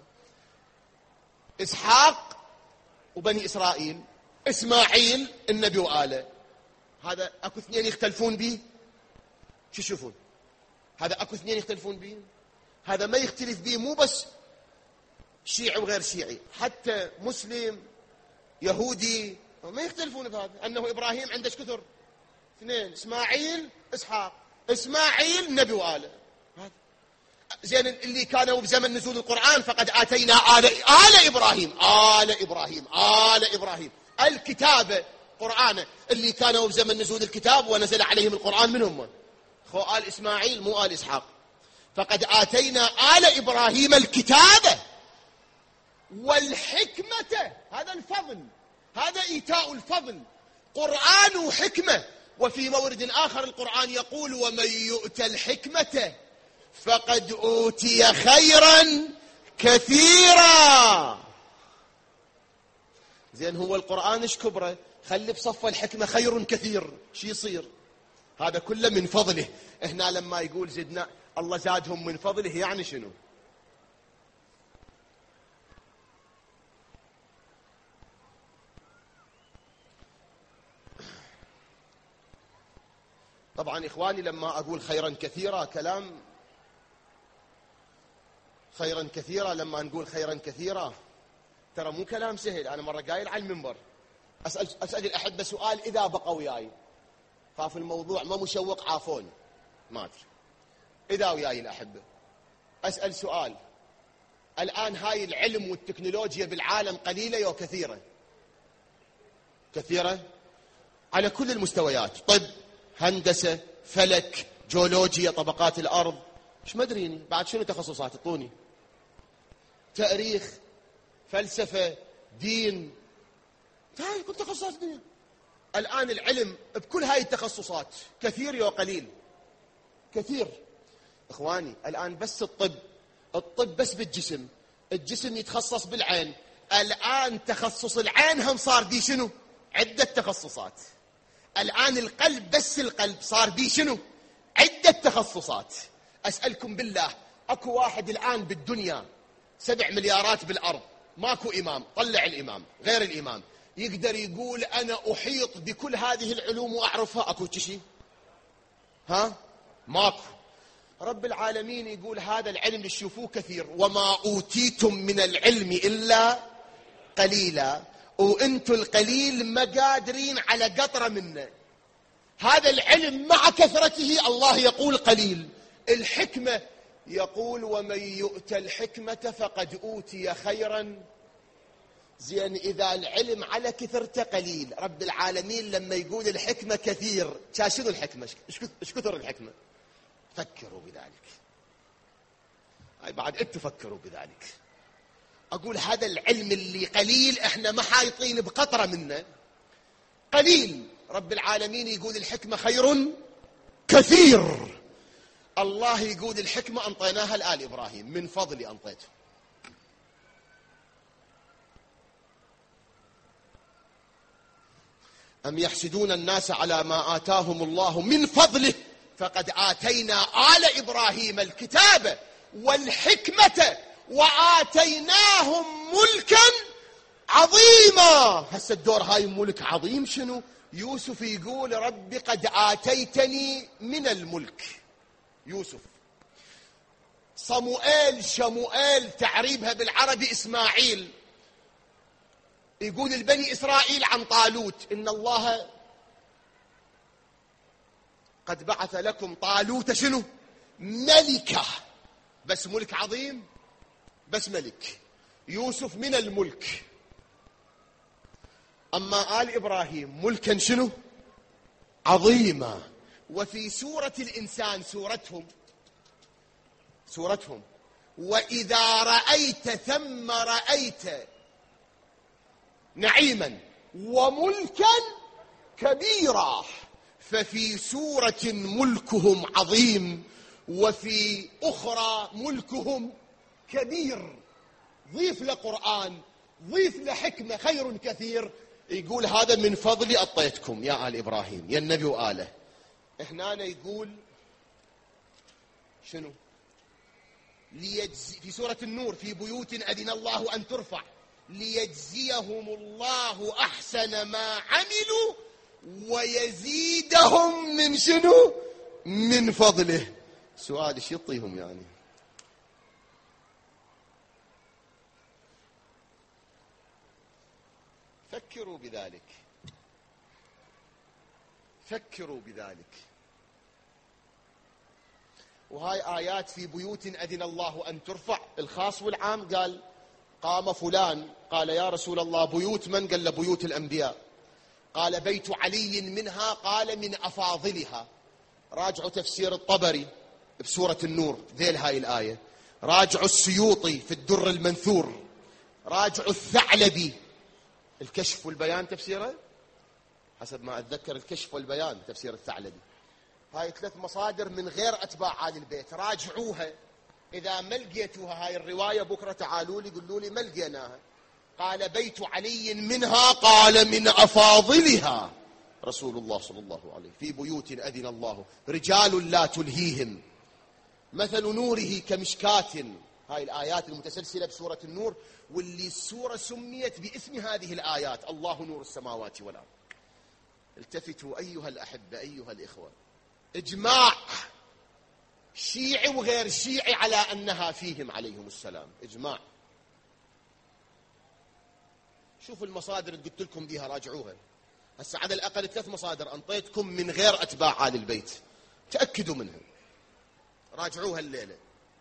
إسحاق وبني إسرائيل، إسماعيل النبي وآله. هذا أكو اثنين يختلفون به؟ شو يشوفون؟ هذا أكو اثنين يختلفون به؟ هذا ما يختلف به مو بس شيعي وغير شيعي، حتى مسلم يهودي ما يختلفون بهذا، أنه إبراهيم عنده كثر اثنين، إسماعيل إسحاق، إسماعيل نبي وآله. زين اللي كانوا بزمن نزول القرآن فقد آتينا آل آل إبراهيم آل إبراهيم آل إبراهيم الكتاب قرآن، اللي كانوا بزمن نزول الكتاب ونزل عليهم القرآن من هم؟ خو آل إسماعيل مو آل إسحاق. فقد آتينا آل إبراهيم الكتاب والحكمة، هذا الفضل، هذا إيتاء الفضل، قرآن وحكمة. وفي مورد آخر القرآن يقول ومن يؤت الحكمة فقد أوتي خيرا كثيرا. زين هو القرآن ايش كبره؟ خلي بصف الحكمة خير كثير، شو يصير؟ هذا كله من فضله. هنا لما يقول زدنا الله زادهم من فضله يعني شنو؟ طبعا إخواني لما أقول خيرا كثيرا كلام خيرا كثيرا، لما نقول خيرا كثيرا ترى مو كلام سهل. أنا مرة قايل على المنبر أسأل, أسأل الأحبة سؤال إذا بقوا وياي، خاف الموضوع ما مشوق عافون ما أدري، إذا وياي الأحبة أسأل سؤال، الآن هاي العلم والتكنولوجيا بالعالم قليلة يو كثيرة؟ كثيرة على كل المستويات، طب، هندسة، فلك، جيولوجيا، طبقات الأرض، ايش ما ادريني بعد شنو تخصصات اعطوني، تاريخ، فلسفة، دين، هاي كل تخصصات الدنيا. الآن العلم بكل هاي التخصصات كثير يو قليل؟ كثير. إخواني الآن بس الطب، الطب بس بالجسم، الجسم يتخصص بالعين، الآن تخصص العين هم صار دي شنو؟ عدة تخصصات. الآن القلب بس القلب صار بيه شنو؟ عدة تخصصات. أسألكم بالله أكو واحد الآن بالدنيا سبع مليارات بالأرض ماكو إمام، طلع الإمام غير الإمام يقدر يقول أنا أحيط بكل هذه العلوم وأعرفها؟ أكو شيء؟ ها؟ ماكو. رب العالمين يقول هذا العلم اللي تشوفوه كثير، وما أوتيتم من العلم إلا قليلا، وأنتم القليل ما قادرين على قطرة منه. هذا العلم مع كثرته الله يقول قليل. الحكمة يقول ومن يؤت الحكمة فقد أوتي خيرا. زين إذا العلم على كثرته قليل، رب العالمين لما يقول الحكمة كثير، شنو الحكمة؟ ايش كثر الحكمة؟ فكروا بذلك. هاي بعد انتوا فكروا بذلك. أقول هذا العلم اللي قليل احنا ما حايطين بقطرة منه، قليل، رب العالمين يقول الحكمة خير كثير. الله يقول الحكمة أنطيناها لآل إبراهيم، من فضلي أنطيته. أم يحسدون الناس على ما آتاهم الله من فضله فقد آتينا آل إبراهيم الكتاب والحكمة وآتيناهم ملكا عظيما. هسه الدور هاي ملك عظيم شنو؟ يوسف يقول رب قد آتيتني من الملك. يوسف. صموئيل شموئيل تعريبها بالعربي إسماعيل يقول البني إسرائيل عن طالوت إن الله قد بعث لكم طالوت شنو؟ ملكة. بس ملك عظيم، بس ملك. يوسف من الملك. أما آل إبراهيم ملكا شنو؟ عظيما. وفي سورة الإنسان سورتهم سورتهم وإذا رأيت ثم رأيت نعيما وملكا كبيرا. ففي سورة ملكهم عظيم وفي أخرى ملكهم كبير. ضيف لقرآن، ضيف لحكمة خير كثير. يقول هذا من فضلي أعطيتكم يا آل إبراهيم يا النبي وآله. هنا يقول شنو؟ ليجزي في سورة النور في بيوت أذن الله أن ترفع ليجزيهم الله أحسن ما عملوا ويزيدهم من شنو؟ من فضله. سؤال ايش يعطيهم يعني؟ فكروا بذلك، فكروا بذلك. وهاي آيات في بيوت أذن الله أن ترفع، الخاص والعام. قال قام فلان قال يا رسول الله بيوت من؟ قال له بيوت الأنبياء. قال بيت علي منها، قال من أفاضلها. راجعوا تفسير الطبري بسورة النور ذيل هاي الآية، راجعوا السيوطي في الدر المنثور، راجعوا الثعلبي الكشف والبيان تفسيره، حسب ما أتذكر الكشف والبيان تفسير الثعلبي. هاي ثلاث مصادر من غير أتباع آل البيت، راجعوها. إذا ما لقيتوها هاي الرواية بكرة تعالوا لي قولوا لي ما لقيناها. قال بيت علي منها، قال من أفاضلها رسول الله صلى الله عليه في بيوت أذن الله رجال لا تلهيهم مثل نوره كمشكاة. هاي الآيات المتسلسلة بسورة النور، واللي السورة سميت باسم هذه الآيات، الله نور السماوات والأرض. التفتوا أيها الأحبة أيها الإخوة، إجماع شيعي وغير شيعي على أنها فيهم عليهم السلام، إجماع. شوفوا المصادر اللي قلت لكم بيها راجعوها. هسه على الأقل ثلاث مصادر أنطيتكم من غير أتباع آل البيت، تأكدوا منها، راجعوها الليلة.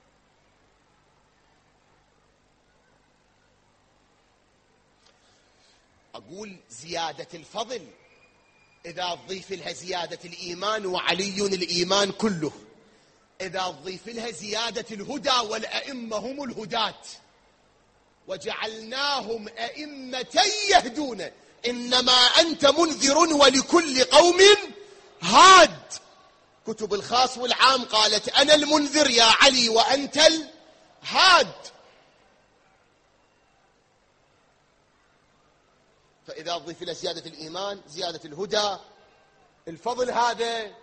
أقول زيادة الفضل إذا تضيف لها زيادة الإيمان، وعلي الإيمان كله. إذا تضيف لها زيادة الهدى، والأئمة هم الهداة، وجعلناهم أئمة يهدون، إنما أنت منذر ولكل قوم هاد. كتب الخاص والعام قالت أنا المنذر يا علي وأنت الهاد. فإذا أضيف إلى زيادة الإيمان زيادة الهدى، الفضل هذا.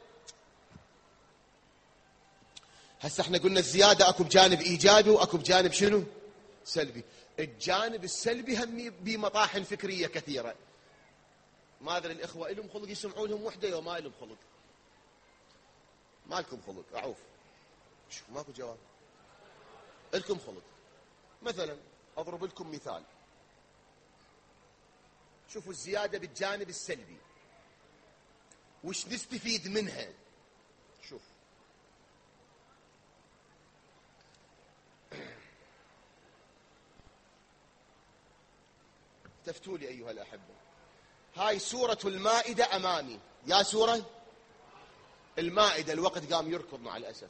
هسه احنا قلنا الزيادة أكو بجانب إيجابي وأكو بجانب شنو؟ سلبي. الجانب السلبي هم بمطاحن فكرية كثيرة. ما أدري الإخوة إلهم خلق يسمعوا لهم وحدة وما إلهم خلق؟ ما لكم خلق؟ أعوف شوف ماكو جواب. إلكم خلق. مثلا أضرب لكم مثال، شوفوا الزيادة بالجانب السلبي وش نستفيد منها. شوف تفتوا لي أيها الأحبة. هاي سورة المائدة أمامي، يا سورة المائدة. الوقت قام يركض مع الأسف.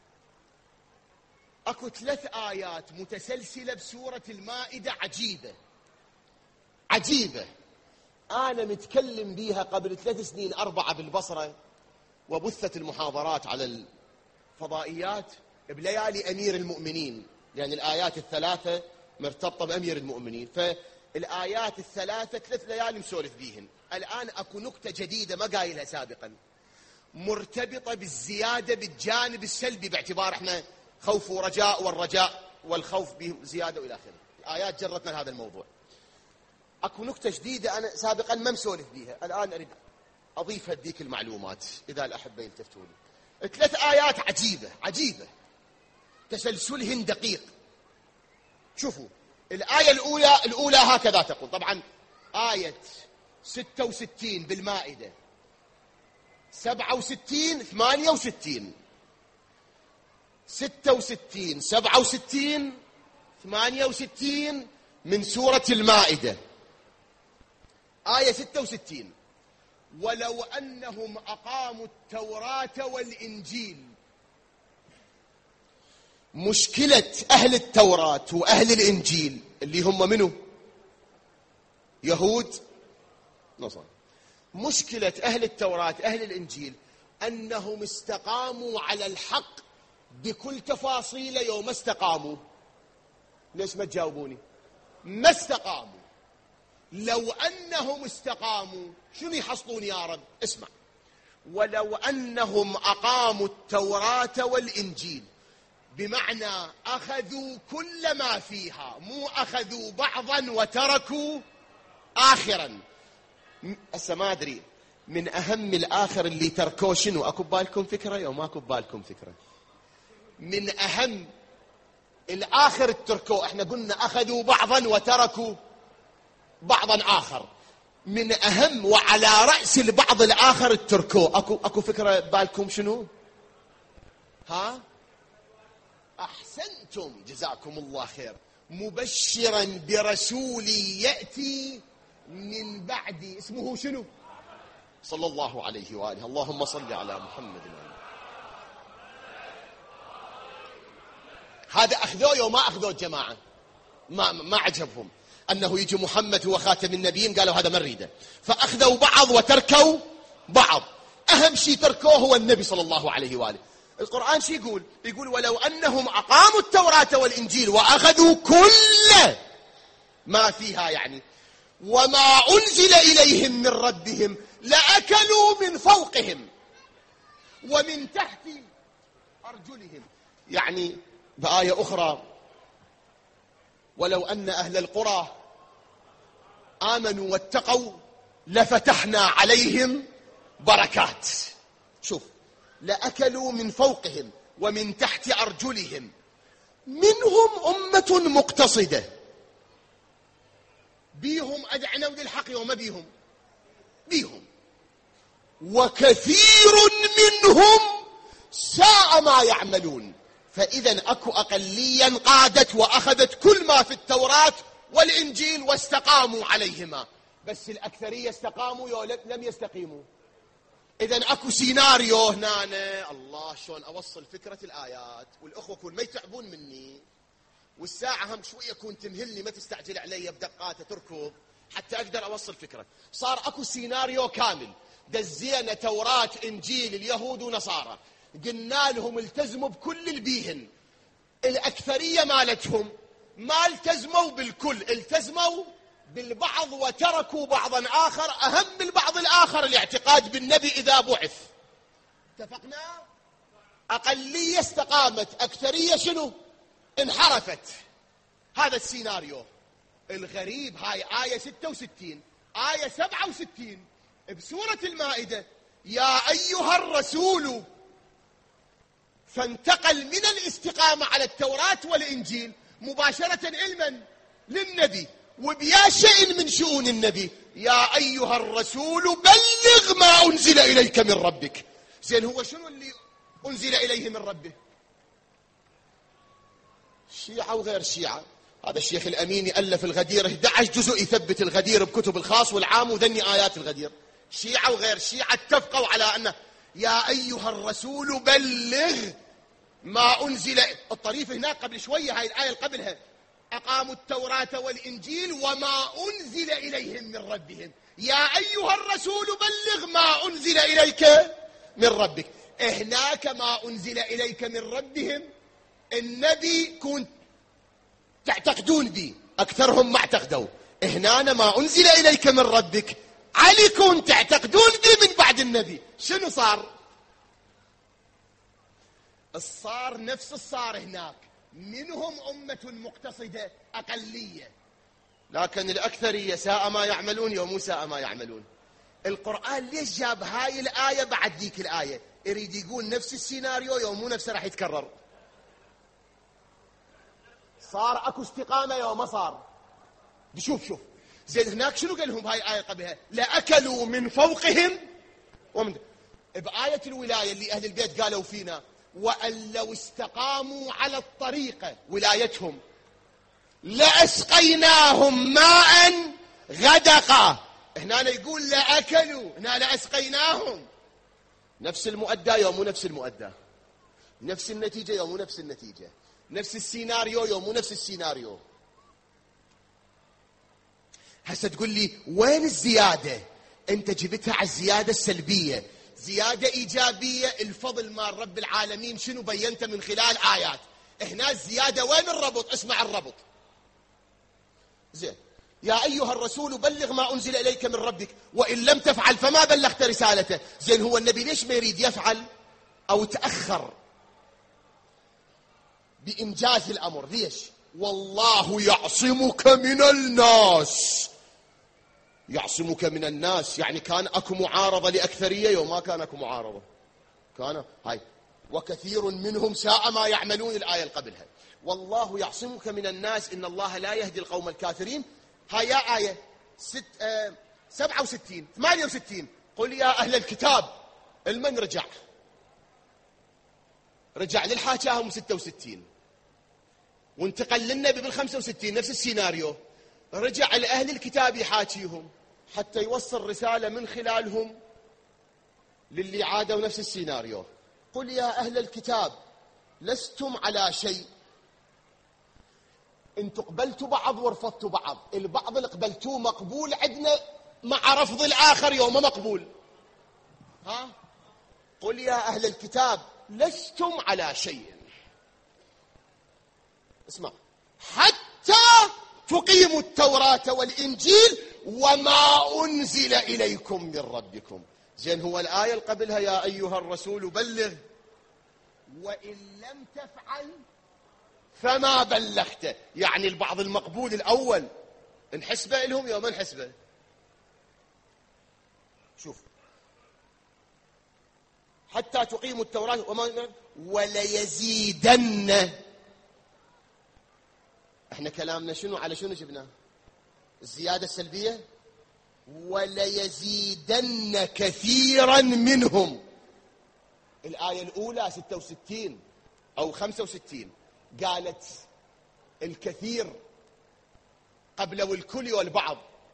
أكو ثلاث آيات متسلسلة بسورة المائدة عجيبة عجيبة. أنا متكلم بيها قبل ثلاث سنين أربعة بالبصرة، وبثت المحاضرات على الفضائيات بليالي أمير المؤمنين، لأن الآيات الثلاثة مرتبطة بأمير المؤمنين. فالآيات الثلاثة ثلاث ليالي مسولف بيهن. الآن أكو نكتة جديدة ما قايلها سابقا، مرتبطة بالزيادة بالجانب السلبي، باعتبار احنا خوف ورجاء، والرجاء والخوف بهم زيادة وإلى آخره. الآيات جرتنا لهذا الموضوع. أكو نكتة جديدة أنا سابقا ما مسولف بيها، الآن أريد أضيف هذيك المعلومات إذا الأحبة يلتفتوا لي. ثلاث آيات عجيبة عجيبة، تسلسلهن دقيق. شوفوا الآية الأولى الأولى هكذا تقول، طبعا آية ستة وستين بالمائدة، سبعة وستين، ثمانية وستين، ستة وستين، سبعة وستين، ثمانية وستين من سورة المائدة. آية ستة وستين: ولو أنهم أقاموا التوراة والإنجيل. مشكلة أهل التوراة وأهل الإنجيل اللي هم منه يهود نصارى، مشكلة أهل التوراة أهل الإنجيل أنهم استقاموا على الحق بكل تفاصيله يوم استقاموا. ليش ما تجاوبوني؟ ما استقاموا. لو أنهم استقاموا شنو يحصلون يا رب؟ اسمع: ولو أنهم أقاموا التوراة والإنجيل بمعنى أخذوا كل ما فيها، مو أخذوا بعضا وتركوا آخرا. هسه ما أدري من أهم الآخر اللي تركوه شنو؟ أكو بالكم فكرة أو ماكو بالكم فكرة؟ من أهم الآخر تركوه، احنا قلنا أخذوا بعضا وتركوا بعضا آخر، من أهم وعلى رأس البعض الآخر تركوه، أكو أكو فكرة بالكم شنو؟ ها؟ أحسنتم جزاكم الله خير. مبشرا برسول يأتي من بعدي اسمه شنو؟ صلى الله عليه وآله. اللهم صل على محمد وآله. هذا أخذوه يوم ما أخذوه الجماعة، ما, ما عجبهم أنه يجي محمد هو خاتم النبيين، قالوا هذا ما نريده، فأخذوا بعض وتركوا بعض. أهم شيء تركوه هو النبي صلى الله عليه وآله. القرآن شو يقول؟ يقول ولو أنهم أقاموا التوراة والإنجيل وأخذوا كل ما فيها، يعني وما أنزل إليهم من ربهم لأكلوا من فوقهم ومن تحت أرجلهم. يعني بآية أخرى ولو أن أهل القرى آمنوا واتقوا لفتحنا عليهم بركات. شوف، لأكلوا من فوقهم ومن تحت أرجلهم، منهم أمة مقتصدة، بيهم أدعنوا للحق وما بيهم بيهم وكثير منهم ساء ما يعملون. فإذا أكو أقليا قادت وأخذت كل ما في التوراة والإنجيل واستقاموا عليهما، بس الأكثرية استقاموا لم يستقيموا. إذا أكو سيناريو هنا. الله شلون أوصل فكرة الآيات، والأخوة كون ما يتعبون مني، والساعة هم شوية كون تمهلني ما تستعجل علي بدقات تركض حتى أقدر أوصل فكرة. صار أكو سيناريو كامل، دزينا توراة إنجيل اليهود ونصارى، قلنا لهم التزموا بكل البيهن. الأكثرية مالتهم ما التزموا بالكل، التزموا بالبعض وتركوا بعضا آخر. أهم البعض الآخر الاعتقاد بالنبي إذا بعث. اتفقنا؟ أقلية استقامت، أكثرية شنو؟ انحرفت. هذا السيناريو الغريب. هاي آية ستة وستين، آية سبعة وستين بسورة المائدة، يا أيها الرسول، فانتقل من الاستقامة على التوراة والإنجيل مباشرة علما للنبي وبيا شيء من شؤون النبي. يا أيها الرسول بلغ ما أنزل إليك من ربك. زين هو شنو اللي أنزل إليه من ربه؟ شيعة وغير شيعة. هذا الشيخ الأمين يألف الغدير أحد عشر جزء يثبت الغدير بكتب الخاص والعام وذني آيات الغدير. شيعة وغير شيعة اتفقوا على أنه يا أيها الرسول بلغ ما أنزل. الطريف هناك قبل شوية هاي الآية قبلها، أقاموا التوراة والإنجيل وما أنزل إليهم من ربهم. يا أيها الرسول بلغ ما أنزل إليك من ربك. هناك ما أنزل إليك من ربهم النبي كنت تعتقدون به، أكثرهم ما اعتقدوا. هنا ما أنزل إليك من ربك علي كنت تعتقدون به من بعد النبي. شنو صار؟ الصار نفس الصار هناك، منهم أمة مقتصدة أقلية، لكن الأكثرية ساء ما يعملون يوم ساء ما يعملون. القرآن ليش جاب هاي الآية بعد ذيك الآية؟ يريد يقول نفس السيناريو يوم مو نفسه راح يتكرر. صار أكو استقامة يوم ما صار. بشوف شوف زين هناك شنو قال لهم هاي الآية قبلها؟ لأكلوا من فوقهم ومن بآية الولاية اللي أهل البيت قالوا فينا وأن لو استقاموا على الطريقة ولايتهم لأسقيناهم ماء غدقا. هنا يقول لأكلوا، هنا لأسقيناهم. نفس المؤدى يوم نفس المؤدى، نفس النتيجة يوم نفس النتيجة، نفس السيناريو يوم نفس السيناريو. هسه تقول لي وين الزيادة؟ انت جبتها على الزيادة السلبية. زيادة إيجابية الفضل مال رب العالمين شنو بينته من خلال آيات. هنا الزيادة وين الربط؟ اسمع الربط. زين يا أيها الرسول بلغ ما أنزل إليك من ربك وإن لم تفعل فما بلغت رسالته. زين هو النبي ليش ما يريد يفعل أو تأخر؟ بإنجاز الأمر. ليش؟ والله يعصمك من الناس. يعصمك من الناس يعني كان أكو معارضة لأكثرية يوم ما كان أكو معارضة، كان هاي وكثير منهم ساء ما يعملون. الآية اللي قبلها والله يعصمك من الناس إن الله لا يهدي القوم الكافرين. هاي يا آية ست آه سبعة وستين ثمانية وستين. قل يا أهل الكتاب. المن رجع رجع للحاكاهم ستة وستين، وانتقل للنبي بالخمسة وستين نفس السيناريو. رجع لأهل الكتاب يحاكيهم حتى يوصل رسالة من خلالهم للي عادوا نفس السيناريو. قل يا أهل الكتاب لستم على شيء إن تقبلتوا بعض ورفضتوا بعض. البعض اللي قبلتوه مقبول عندنا مع رفض الآخر يوم مقبول. ها قل يا أهل الكتاب لستم على شيء، اسمع، حتى تقيموا التوراة والإنجيل وما أنزل إليكم من ربكم. زين هو الآية اللي قبلها يا أيها الرسول بلغ، وإن لم تفعل فما بلغت. يعني البعض المقبول الأول نحسبه لهم يوم نحسبه. شوف حتى تقيموا التوراة وما وليزيدن. احنا كلامنا شنو على شنو جبناه؟ الزيادة السلبية. وليزيدن كثيرا منهم. الآية الأولى ستة وستين أو خمسة وستين قالت الكثير قبل والكل والبعض.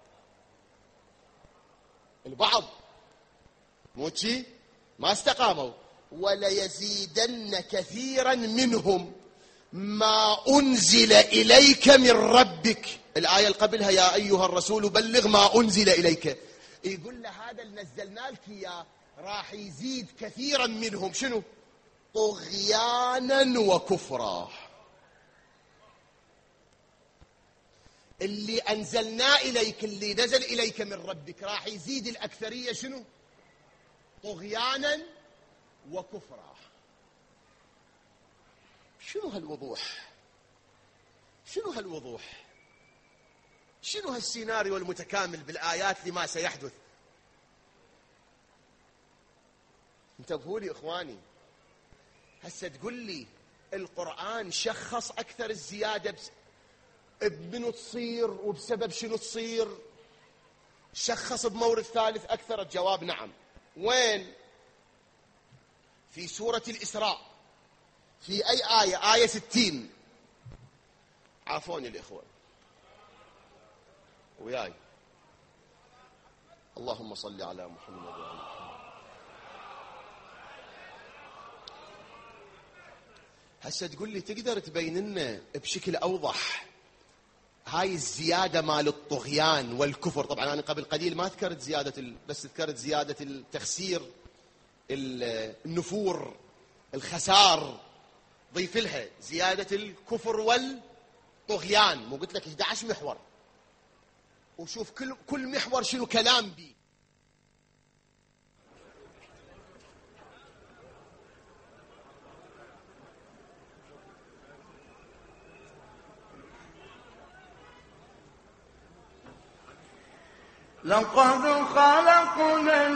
البعض مو شي ما استقاموا. وليزيدن كثيرا منهم ما أنزل إليك من ربك. الآية اللي قبلها يا أيها الرسول بلغ ما أنزل إليك. يقول له هذا اللي نزلنا لك إياه راح يزيد كثيرا منهم شنو؟ طغيانا وكفرا. اللي أنزلنا إليك اللي نزل إليك من ربك راح يزيد الأكثرية شنو؟ طغيانا وكفرا. شنو هالوضوح؟ شنو هالوضوح؟ شنو هالسيناريو المتكامل بالآيات لما سيحدث؟ انتبهوا لي إخواني. هسه تقول لي القرآن شخص أكثر الزيادة بس... بمنو تصير وبسبب شنو تصير؟ شخص بمورد ثالث أكثر. الجواب نعم. وين؟ في سورة الإسراء. في أي آية؟ آية ستين. عافوني الإخوة وياي. اللهم صل على محمد وعلى محمد. هسه تقول لي تقدر تبين لنا بشكل أوضح هاي الزيادة مال الطغيان والكفر؟ طبعا أنا قبل قليل ما ذكرت زيادة ال... بس ذكرت زيادة التخسير، النفور، الخسار. ضيف لها زيادة الكفر والطغيان. مو قلت لك إحدى عشر محور؟ وشوف كل كل محور شنو كلام بي. لقد خلقنا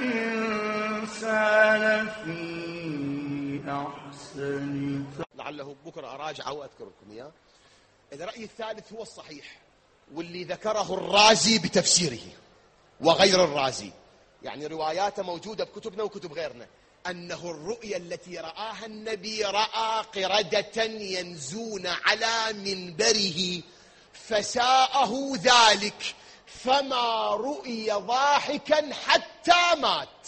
الإنسان في أحسن. لعله بكرة أراجعه وأذكركم إياه. الرأي الثالث هو الصحيح واللي ذكره الرازي بتفسيره وغير الرازي، يعني رواياته موجودة بكتبنا وكتب غيرنا، أنه الرؤيا التي رآها النبي رأى قردة ينزون على منبره فساءه ذلك فما رؤي ضاحكا حتى مات.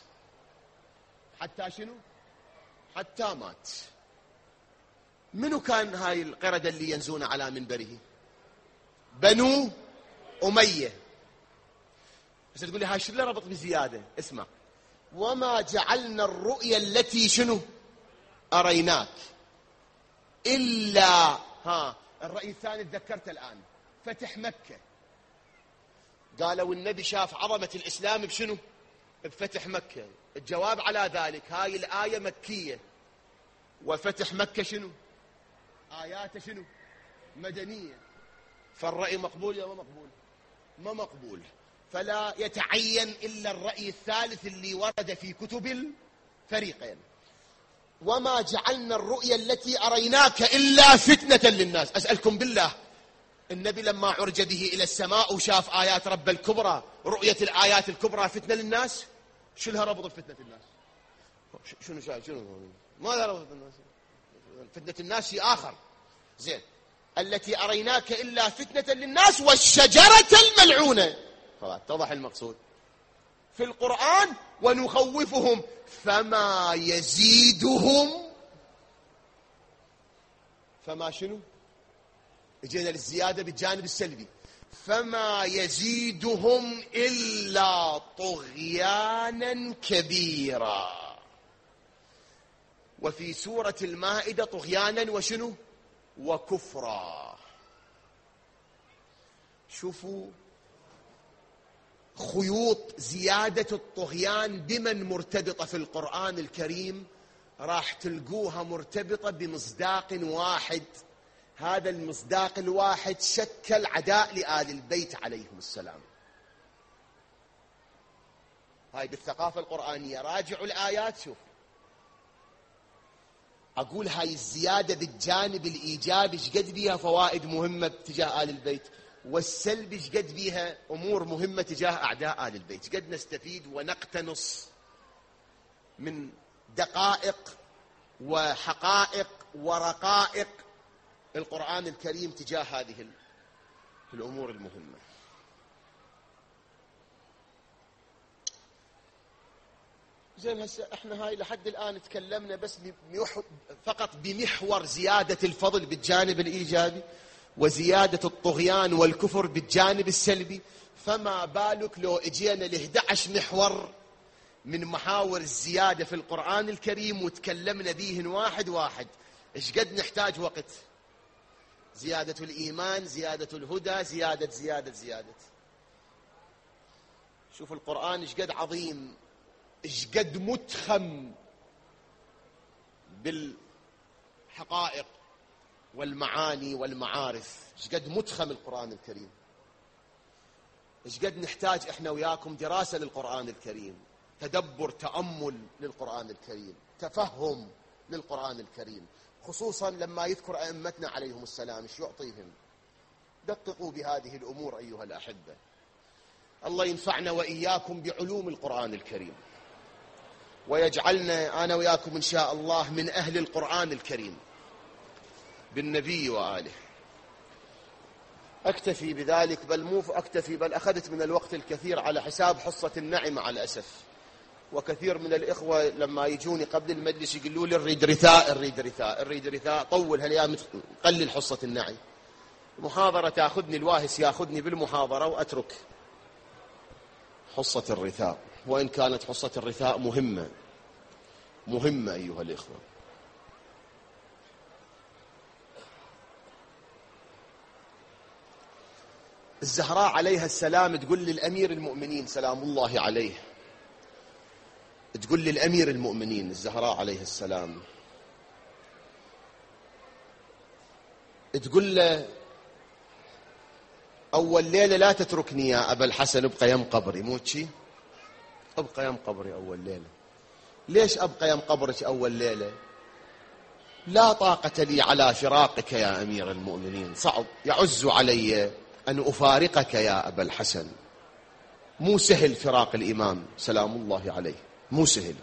حتى شنو؟ حتى مات. منو كان هاي القردة اللي ينزون على منبره؟ بنو أمية. بس تقول لي هاي شو اللي ربط بزيادة؟ اسمع، وما جعلنا الرؤيا التي شنو أريناك إلا ها. الرأي الثاني تذكرت الآن، فتح مكة. قالوا النبي شاف عظمة الإسلام بشنو؟ بفتح مكة. الجواب على ذلك هاي الآية مكية، وفتح مكة شنو؟ آياته شنو؟ مدنية. فالرأي مقبول يا ما مقبول؟ ما مقبول. فلا يتعين إلا الرأي الثالث اللي ورد في كتب الفريقين. وما جعلنا الرؤيا التي أريناك إلا فتنة للناس. أسألكم بالله، النبي لما عرج به إلى السماء وشاف آيات رب الكبرى، رؤية الآيات الكبرى فتنة للناس؟ شو لها ربط بفتنة الناس؟ شنو شايف؟ شنو ماذا ربط الناس؟ فتنة الناس شيء آخر. زين، التي أريناك إلا فتنة للناس والشجرة الملعونة. خلاص اتضح المقصود في القرآن. ونخوفهم فما يزيدهم، فما شنو؟ اجينا للزيادة بالجانب السلبي. فما يزيدهم إلا طغيانا كبيرا. وفي سورة المائدة طغيانا وشنو؟ وكفرا. شوفوا خيوط زيادة الطغيان بمن مرتبطة في القرآن الكريم، راح تلقوها مرتبطة بمصداق واحد. هذا المصداق الواحد شكل عداء لآل البيت عليهم السلام. هاي بالثقافة القرآنية. راجعوا الآيات. شوف، أقول هاي الزيادة بالجانب الإيجابي شقد بيها فوائد مهمة تجاه آل البيت، والسلبي شقد بيها أمور مهمة تجاه أعداء آل البيت. قد نستفيد ونقتنص من دقائق وحقائق ورقائق القرآن الكريم تجاه هذه الأمور المهمة. زين، هسه احنا هاي لحد الآن تكلمنا بس فقط بمحور زيادة الفضل بالجانب الإيجابي وزيادة الطغيان والكفر بالجانب السلبي. فما بالك لو اجينا ل إحدى عشر محور من محاور الزيادة في القرآن الكريم وتكلمنا بيهن واحد واحد؟ ايش قد نحتاج وقت؟ زيادة الإيمان، زيادة الهدى، زيادة زيادة زيادة. شوف القرآن ايش قد عظيم، ايش قد متخم بالحقائق والمعاني والمعارف. ايش قد متخم القرآن الكريم. ايش قد نحتاج احنا وياكم دراسة للقرآن الكريم، تدبر، تأمل للقرآن الكريم، تفهم للقرآن الكريم، خصوصا لما يذكر أئمتنا عليهم السلام ايش يعطيهم. دققوا بهذه الأمور أيها الأحبة. الله ينفعنا وإياكم بعلوم القرآن الكريم، ويجعلنا أنا وياكم إن شاء الله من أهل القرآن الكريم بالنبي وآله. أكتفي بذلك، بل مو أكتفي بل أخذت من الوقت الكثير على حساب حصة النعي مع الأسف. وكثير من الإخوة لما يجوني قبل المجلس يقولوا لي الريد رثاء الريد رثاء الريد رثاء. طول هالأيام قلل حصة النعي. محاضرة تأخذني الواهس يأخذني بالمحاضرة وأترك حصة الرثاء، وإن كانت حصة الرثاء مهمة مهمة أيها الإخوة. الزهراء عليها السلام تقول للأمير المؤمنين سلام الله عليه، تقول للأمير المؤمنين الزهراء عليه السلام، تقول له أول ليلة لا تتركني يا أبا الحسن، ابقى يم قبري. مو شي؟ ابقى يم قبري أول ليلة. ليش أبقى يم قبرك أول ليلة؟ لا طاقة لي على فراقك يا أمير المؤمنين، صعب، يعز علي أن أفارقك يا أبا الحسن. مو سهل فراق الإمام سلام الله عليه، مو سهل.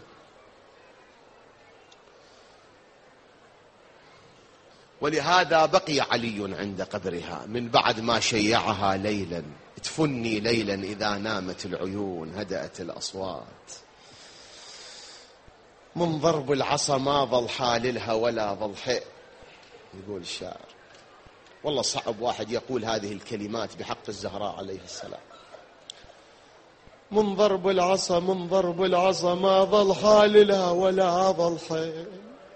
ولهذا بقي علي عند قبرها من بعد ما شيعها ليلا، تفني ليلا إذا نامت العيون هدأت الأصوات، من ضرب العصا ما ظل حاللها ولا ظل حئ. يقول الشاعر. والله صعب واحد يقول هذه الكلمات بحق الزهراء عليه السلام. من ضرب العصا من ضرب العصا ما ظل حاللها ولا ظل حئ.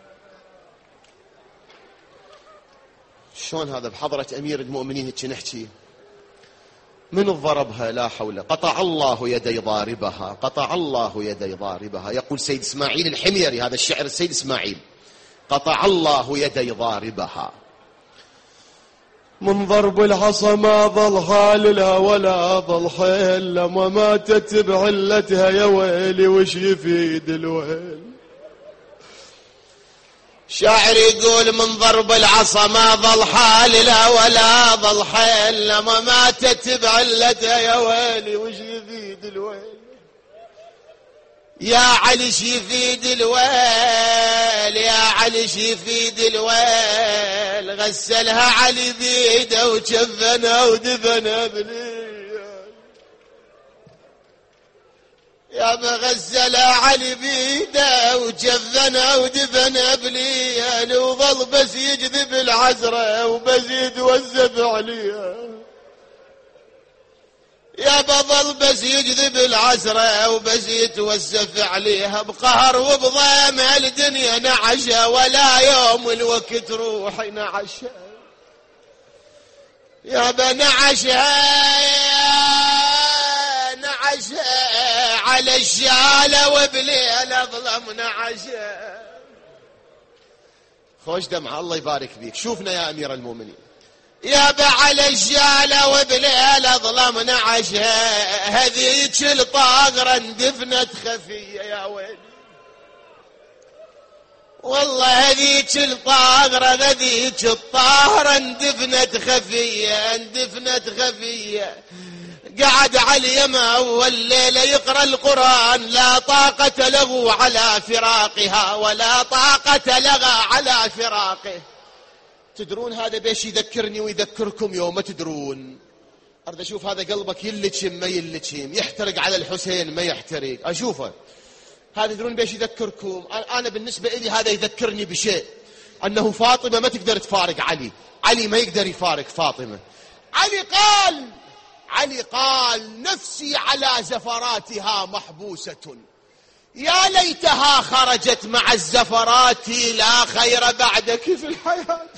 شلون هذا بحضرة أمير المؤمنين هيك نحكي؟ من ضربها؟ لا حول. قطع الله يدي ضاربها، قطع الله يدي ضاربها. يقول سيد إسماعيل الحميري، هذا الشعر السيد إسماعيل، قطع الله يدي ضاربها. من ضرب العصا ما ظل حال لها ولا ظل حيل، لما ماتت بعلتها يا ويلي وش يفيد الويل. شاعر يقول من ضرب العصا ما ظل حال لها ولا ظل حيل، لما ماتت بعلتها يا ويلي وش يفيد الويل. يا علي ش يفيد الويل، يا علي ش يفيد الويل، غسلها علي بيده وجفنها ودفنها بليل. يا ما غسلها علي بيده وجفنها ودفنها بليل، وظل بس يجذب العذرة وبس يتوزف عليها. يا بظل بس يجذب العسرة وبس يتوسف عليها، بقهر وبضيم الدنيا نعشا ولا يوم الوقت روح نعشا. يا بنعشا نعشا على الشالة وبليل اظلم نعشا. خوش دمعة الله يبارك بيك. شوفنا يا امير المؤمنين. يا على الشالة وبليل اظلم نعشا، هذيك الطاقرة اندفنت خفية يا ويلي. والله هذيك الطاقرة هذيك الطاهرة اندفنت خفية اندفنت خفية. قعد علي يما أول ليلة يقرأ القرآن، لا طاقة له على فراقها ولا طاقة لها على فراقه. تدرون هذا بيش يذكرني ويذكركم يوم ما تدرون. أرد أشوف هذا قلبك يلتشم ما يلتشم، يحترق على الحسين ما يحترق، أشوفه. هذا تدرون بيش يذكركم. أنا بالنسبة إلي هذا يذكرني بشيء، أنه فاطمة ما تقدر تفارق علي، علي ما يقدر يفارق فاطمة. علي قال علي قال نفسي على زفراتها محبوسة، يا ليتها خرجت مع الزفرات، لا خير بعدك في الحياة.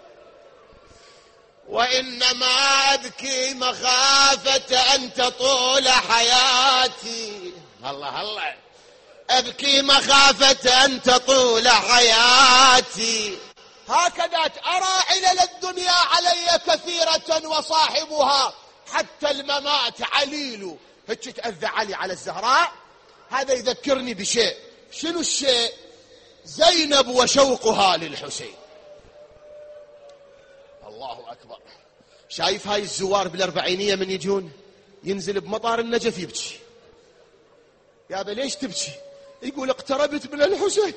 وإنما أبكي مخافة أن تطول حياتي. الله الله. أبكي مخافة أن تطول حياتي. هكذا أرى علل الدنيا علي كثيرة وصاحبها حتى الممات عليل. هيك تأذى علي على الزهراء. هذا يذكرني بشيء. شنو الشيء؟ زينب وشوقها للحسين. الله أكبر. شايف هاي الزوار بالأربعينية من يجون ينزل بمطار النجف يبكي. يا ليش تبكي؟ يقول اقتربت من الحسين.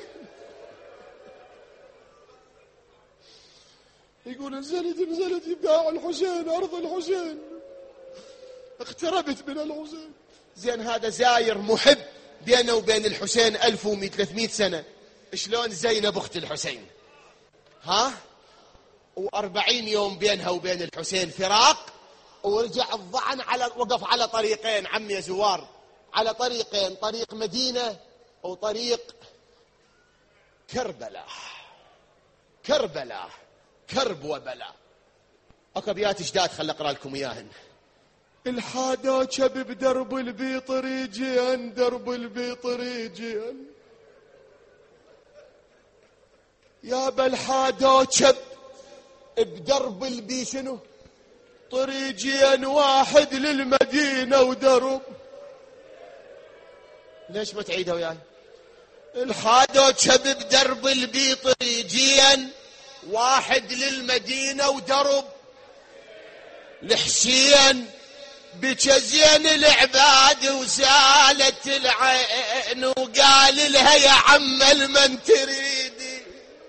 يقول نزلت نزلت يبقى الحسين أرض الحسين، اقتربت من الحسين. زين هذا زاير محب بينه وبين الحسين ألف ومئة ثلاثمئة سنة. شلون زينب أخت الحسين؟ ها؟ وأربعين يوم بينها وبين الحسين فراق، ورجع الضعن على وقف على طريقين. عمي يا زوار، على طريقين، طريق مدينة وطريق كربلاء. كربلاء كرب وبلاء. اكو ابيات جداد خل اقرا لكم اياهن. الحادا شب بدرب البيطريجين، درب البيطريجين. يا بالحادا شب بدرب البي شنو طريجين، واحد للمدينة ودرب. ليش ما تعيدها وياي؟ الحادا شب بدرب البي طريجين، واحد للمدينة ودرب لحسين. بجزين العباد وسالت العين، وقال لها يا عم المن تريدي.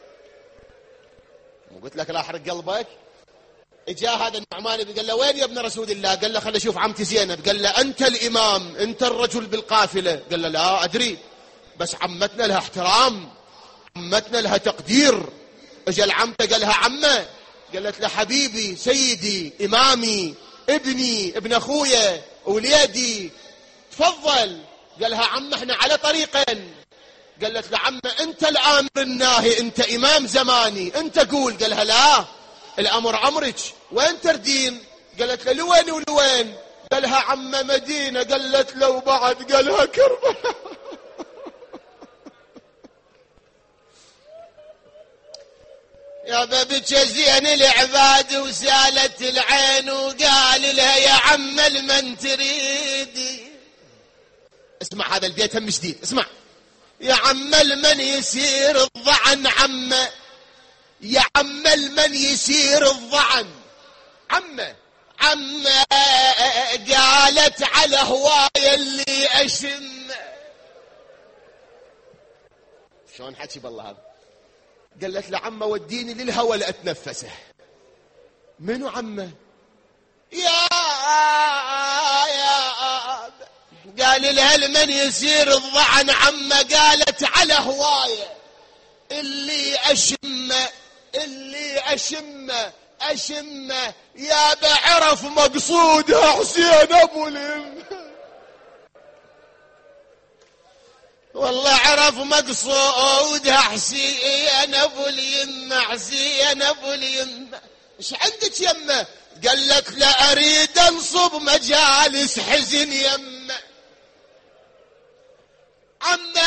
مو قلت لك لا احرق قلبك؟ اجا هذا النعمان قال له وين يا ابن رسول الله؟ قال له خل اشوف عمتي زينب. قال له انت الامام، انت الرجل بالقافله. قال له لا ادري، بس عمتنا لها احترام، عمتنا لها تقدير. اجا العمته قال لها عمه، قالت له حبيبي سيدي امامي ابني ابن اخويا وليدي تفضل. قال لها عمه احنا على طريقين. قالت له عمه انت الامر الناهي، انت امام زماني، انت قول. قال لها لا الامر امرك، وين تردين؟ قالت له لوين ولوين؟ قال لها عمه مدينه. قالت له وبعد؟ قال لها كربلاء. يا ببكى زين العباد وسالت العين وقال لها يا عم المن تريدي. اسمع هذا البيت هم جديد، اسمع. يا عم المن يسير الضعن عمه، يا عم المن يسير الضعن عمه عمه. قالت على هواي اللي اشم. شلون حكي بالله هذا؟ قالت له عمه وديني للهوى لأتنفسه. منو عمه؟ يا يا قال لها المن يسير الضعن عمه. قالت على هوايه اللي اشمه اللي اشمه اشمه. يا بعرف مقصودها حسين ابو اليم. والله عرف مقصودها حسين ابو اليم حسين ابو اليم. ايش عندك يمه؟ قالت لا اريد انصب مجالس حزن يمه عمه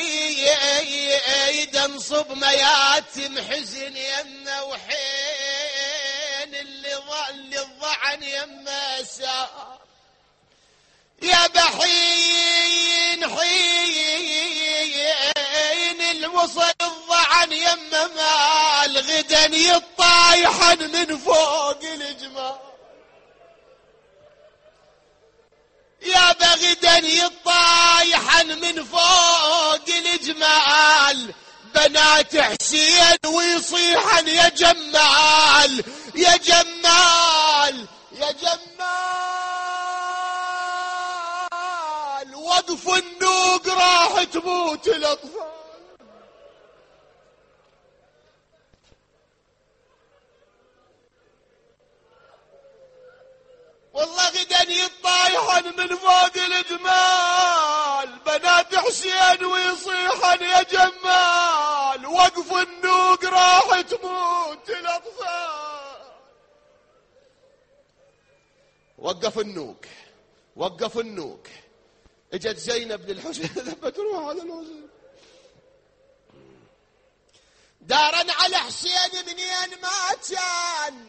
اريد انصب مياتم حزن يمه. وحين اللي ظل الضعن يمه سار يا بحين حين المصل الضعن يمه مال غدا يطايحن من فوق الجمال. يا بغدا يطايحن من فوق الجمال. بنات حسين ويصيحن يا جمال يا جمال يا جمال. وقف النوق راح تموت الاطفال. والله غدا يطايحن من فوق الجمال. بنات حسين ويصيحن يا جمال. وقف النوق راح تموت الاطفال. وقف النوق وقف النوق. اجت زينب للحسين ذبت روح على الحسين. دارا على حسين منين ما كان.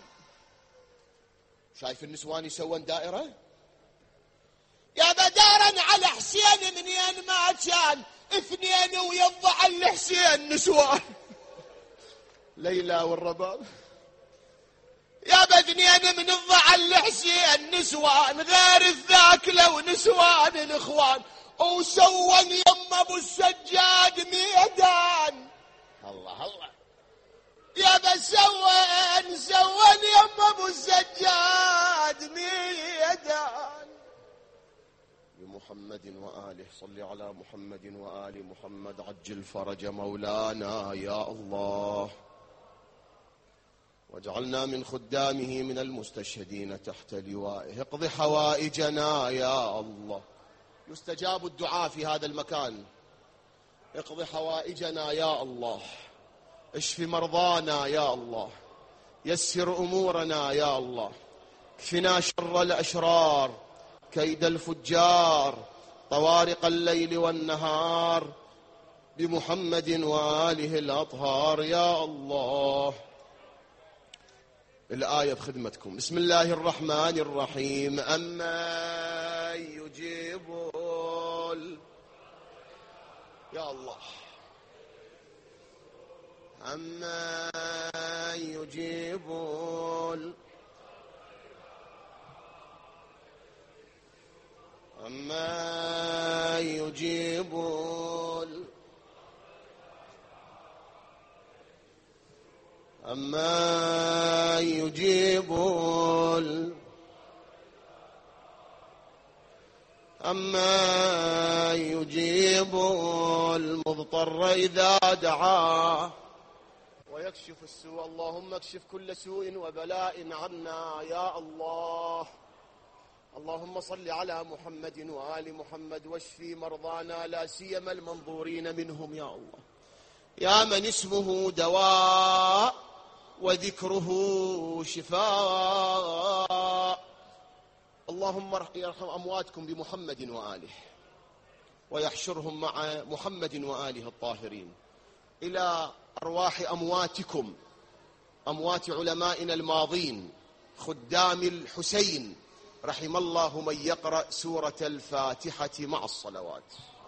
شايف النسوان يسوون دائرة؟ يا بدارا على حسين منين ما كان. اثنين ويضع الحسين نسوان. ليلى والرباب. يا باثنين من الضع الحسين نسوان غير الذاكلة ونسوان الاخوان. وسوون يم ابو السجاد ميدان. الله الله. يا بسوون سوون يم ابو السجاد ميدان. بمحمد وآله صل على محمد وآل محمد عجل فرج مولانا يا الله. واجعلنا من خدامه من المستشهدين تحت لوائه. اقض حوائجنا يا الله. يستجاب الدعاء في هذا المكان. اقض حوائجنا يا الله. اشف مرضانا يا الله. يسر أمورنا يا الله. اكفنا شر الأشرار كيد الفجار طوارق الليل والنهار بمحمد وآله الأطهار يا الله. الآية بخدمتكم. بسم الله الرحمن الرحيم. أما يجيب يا الله. أما يجيب أما يجيب أما يجيب أما يجيب المضطر إذا دعاه ويكشف السوء. اللهم اكشف كل سوء وبلاء عنا يا الله. اللهم صل على محمد وآل محمد واشفي مرضانا لا سيما المنظورين منهم يا الله. يا من اسمه دواء وذكره شفاء. اللهم يرحم أمواتكم بمحمد وآله ويحشرهم مع محمد وآله الطاهرين. إلى أرواح أمواتكم أموات علمائنا الماضين خدام الحسين، رحم الله من يقرأ سورة الفاتحة مع الصلوات.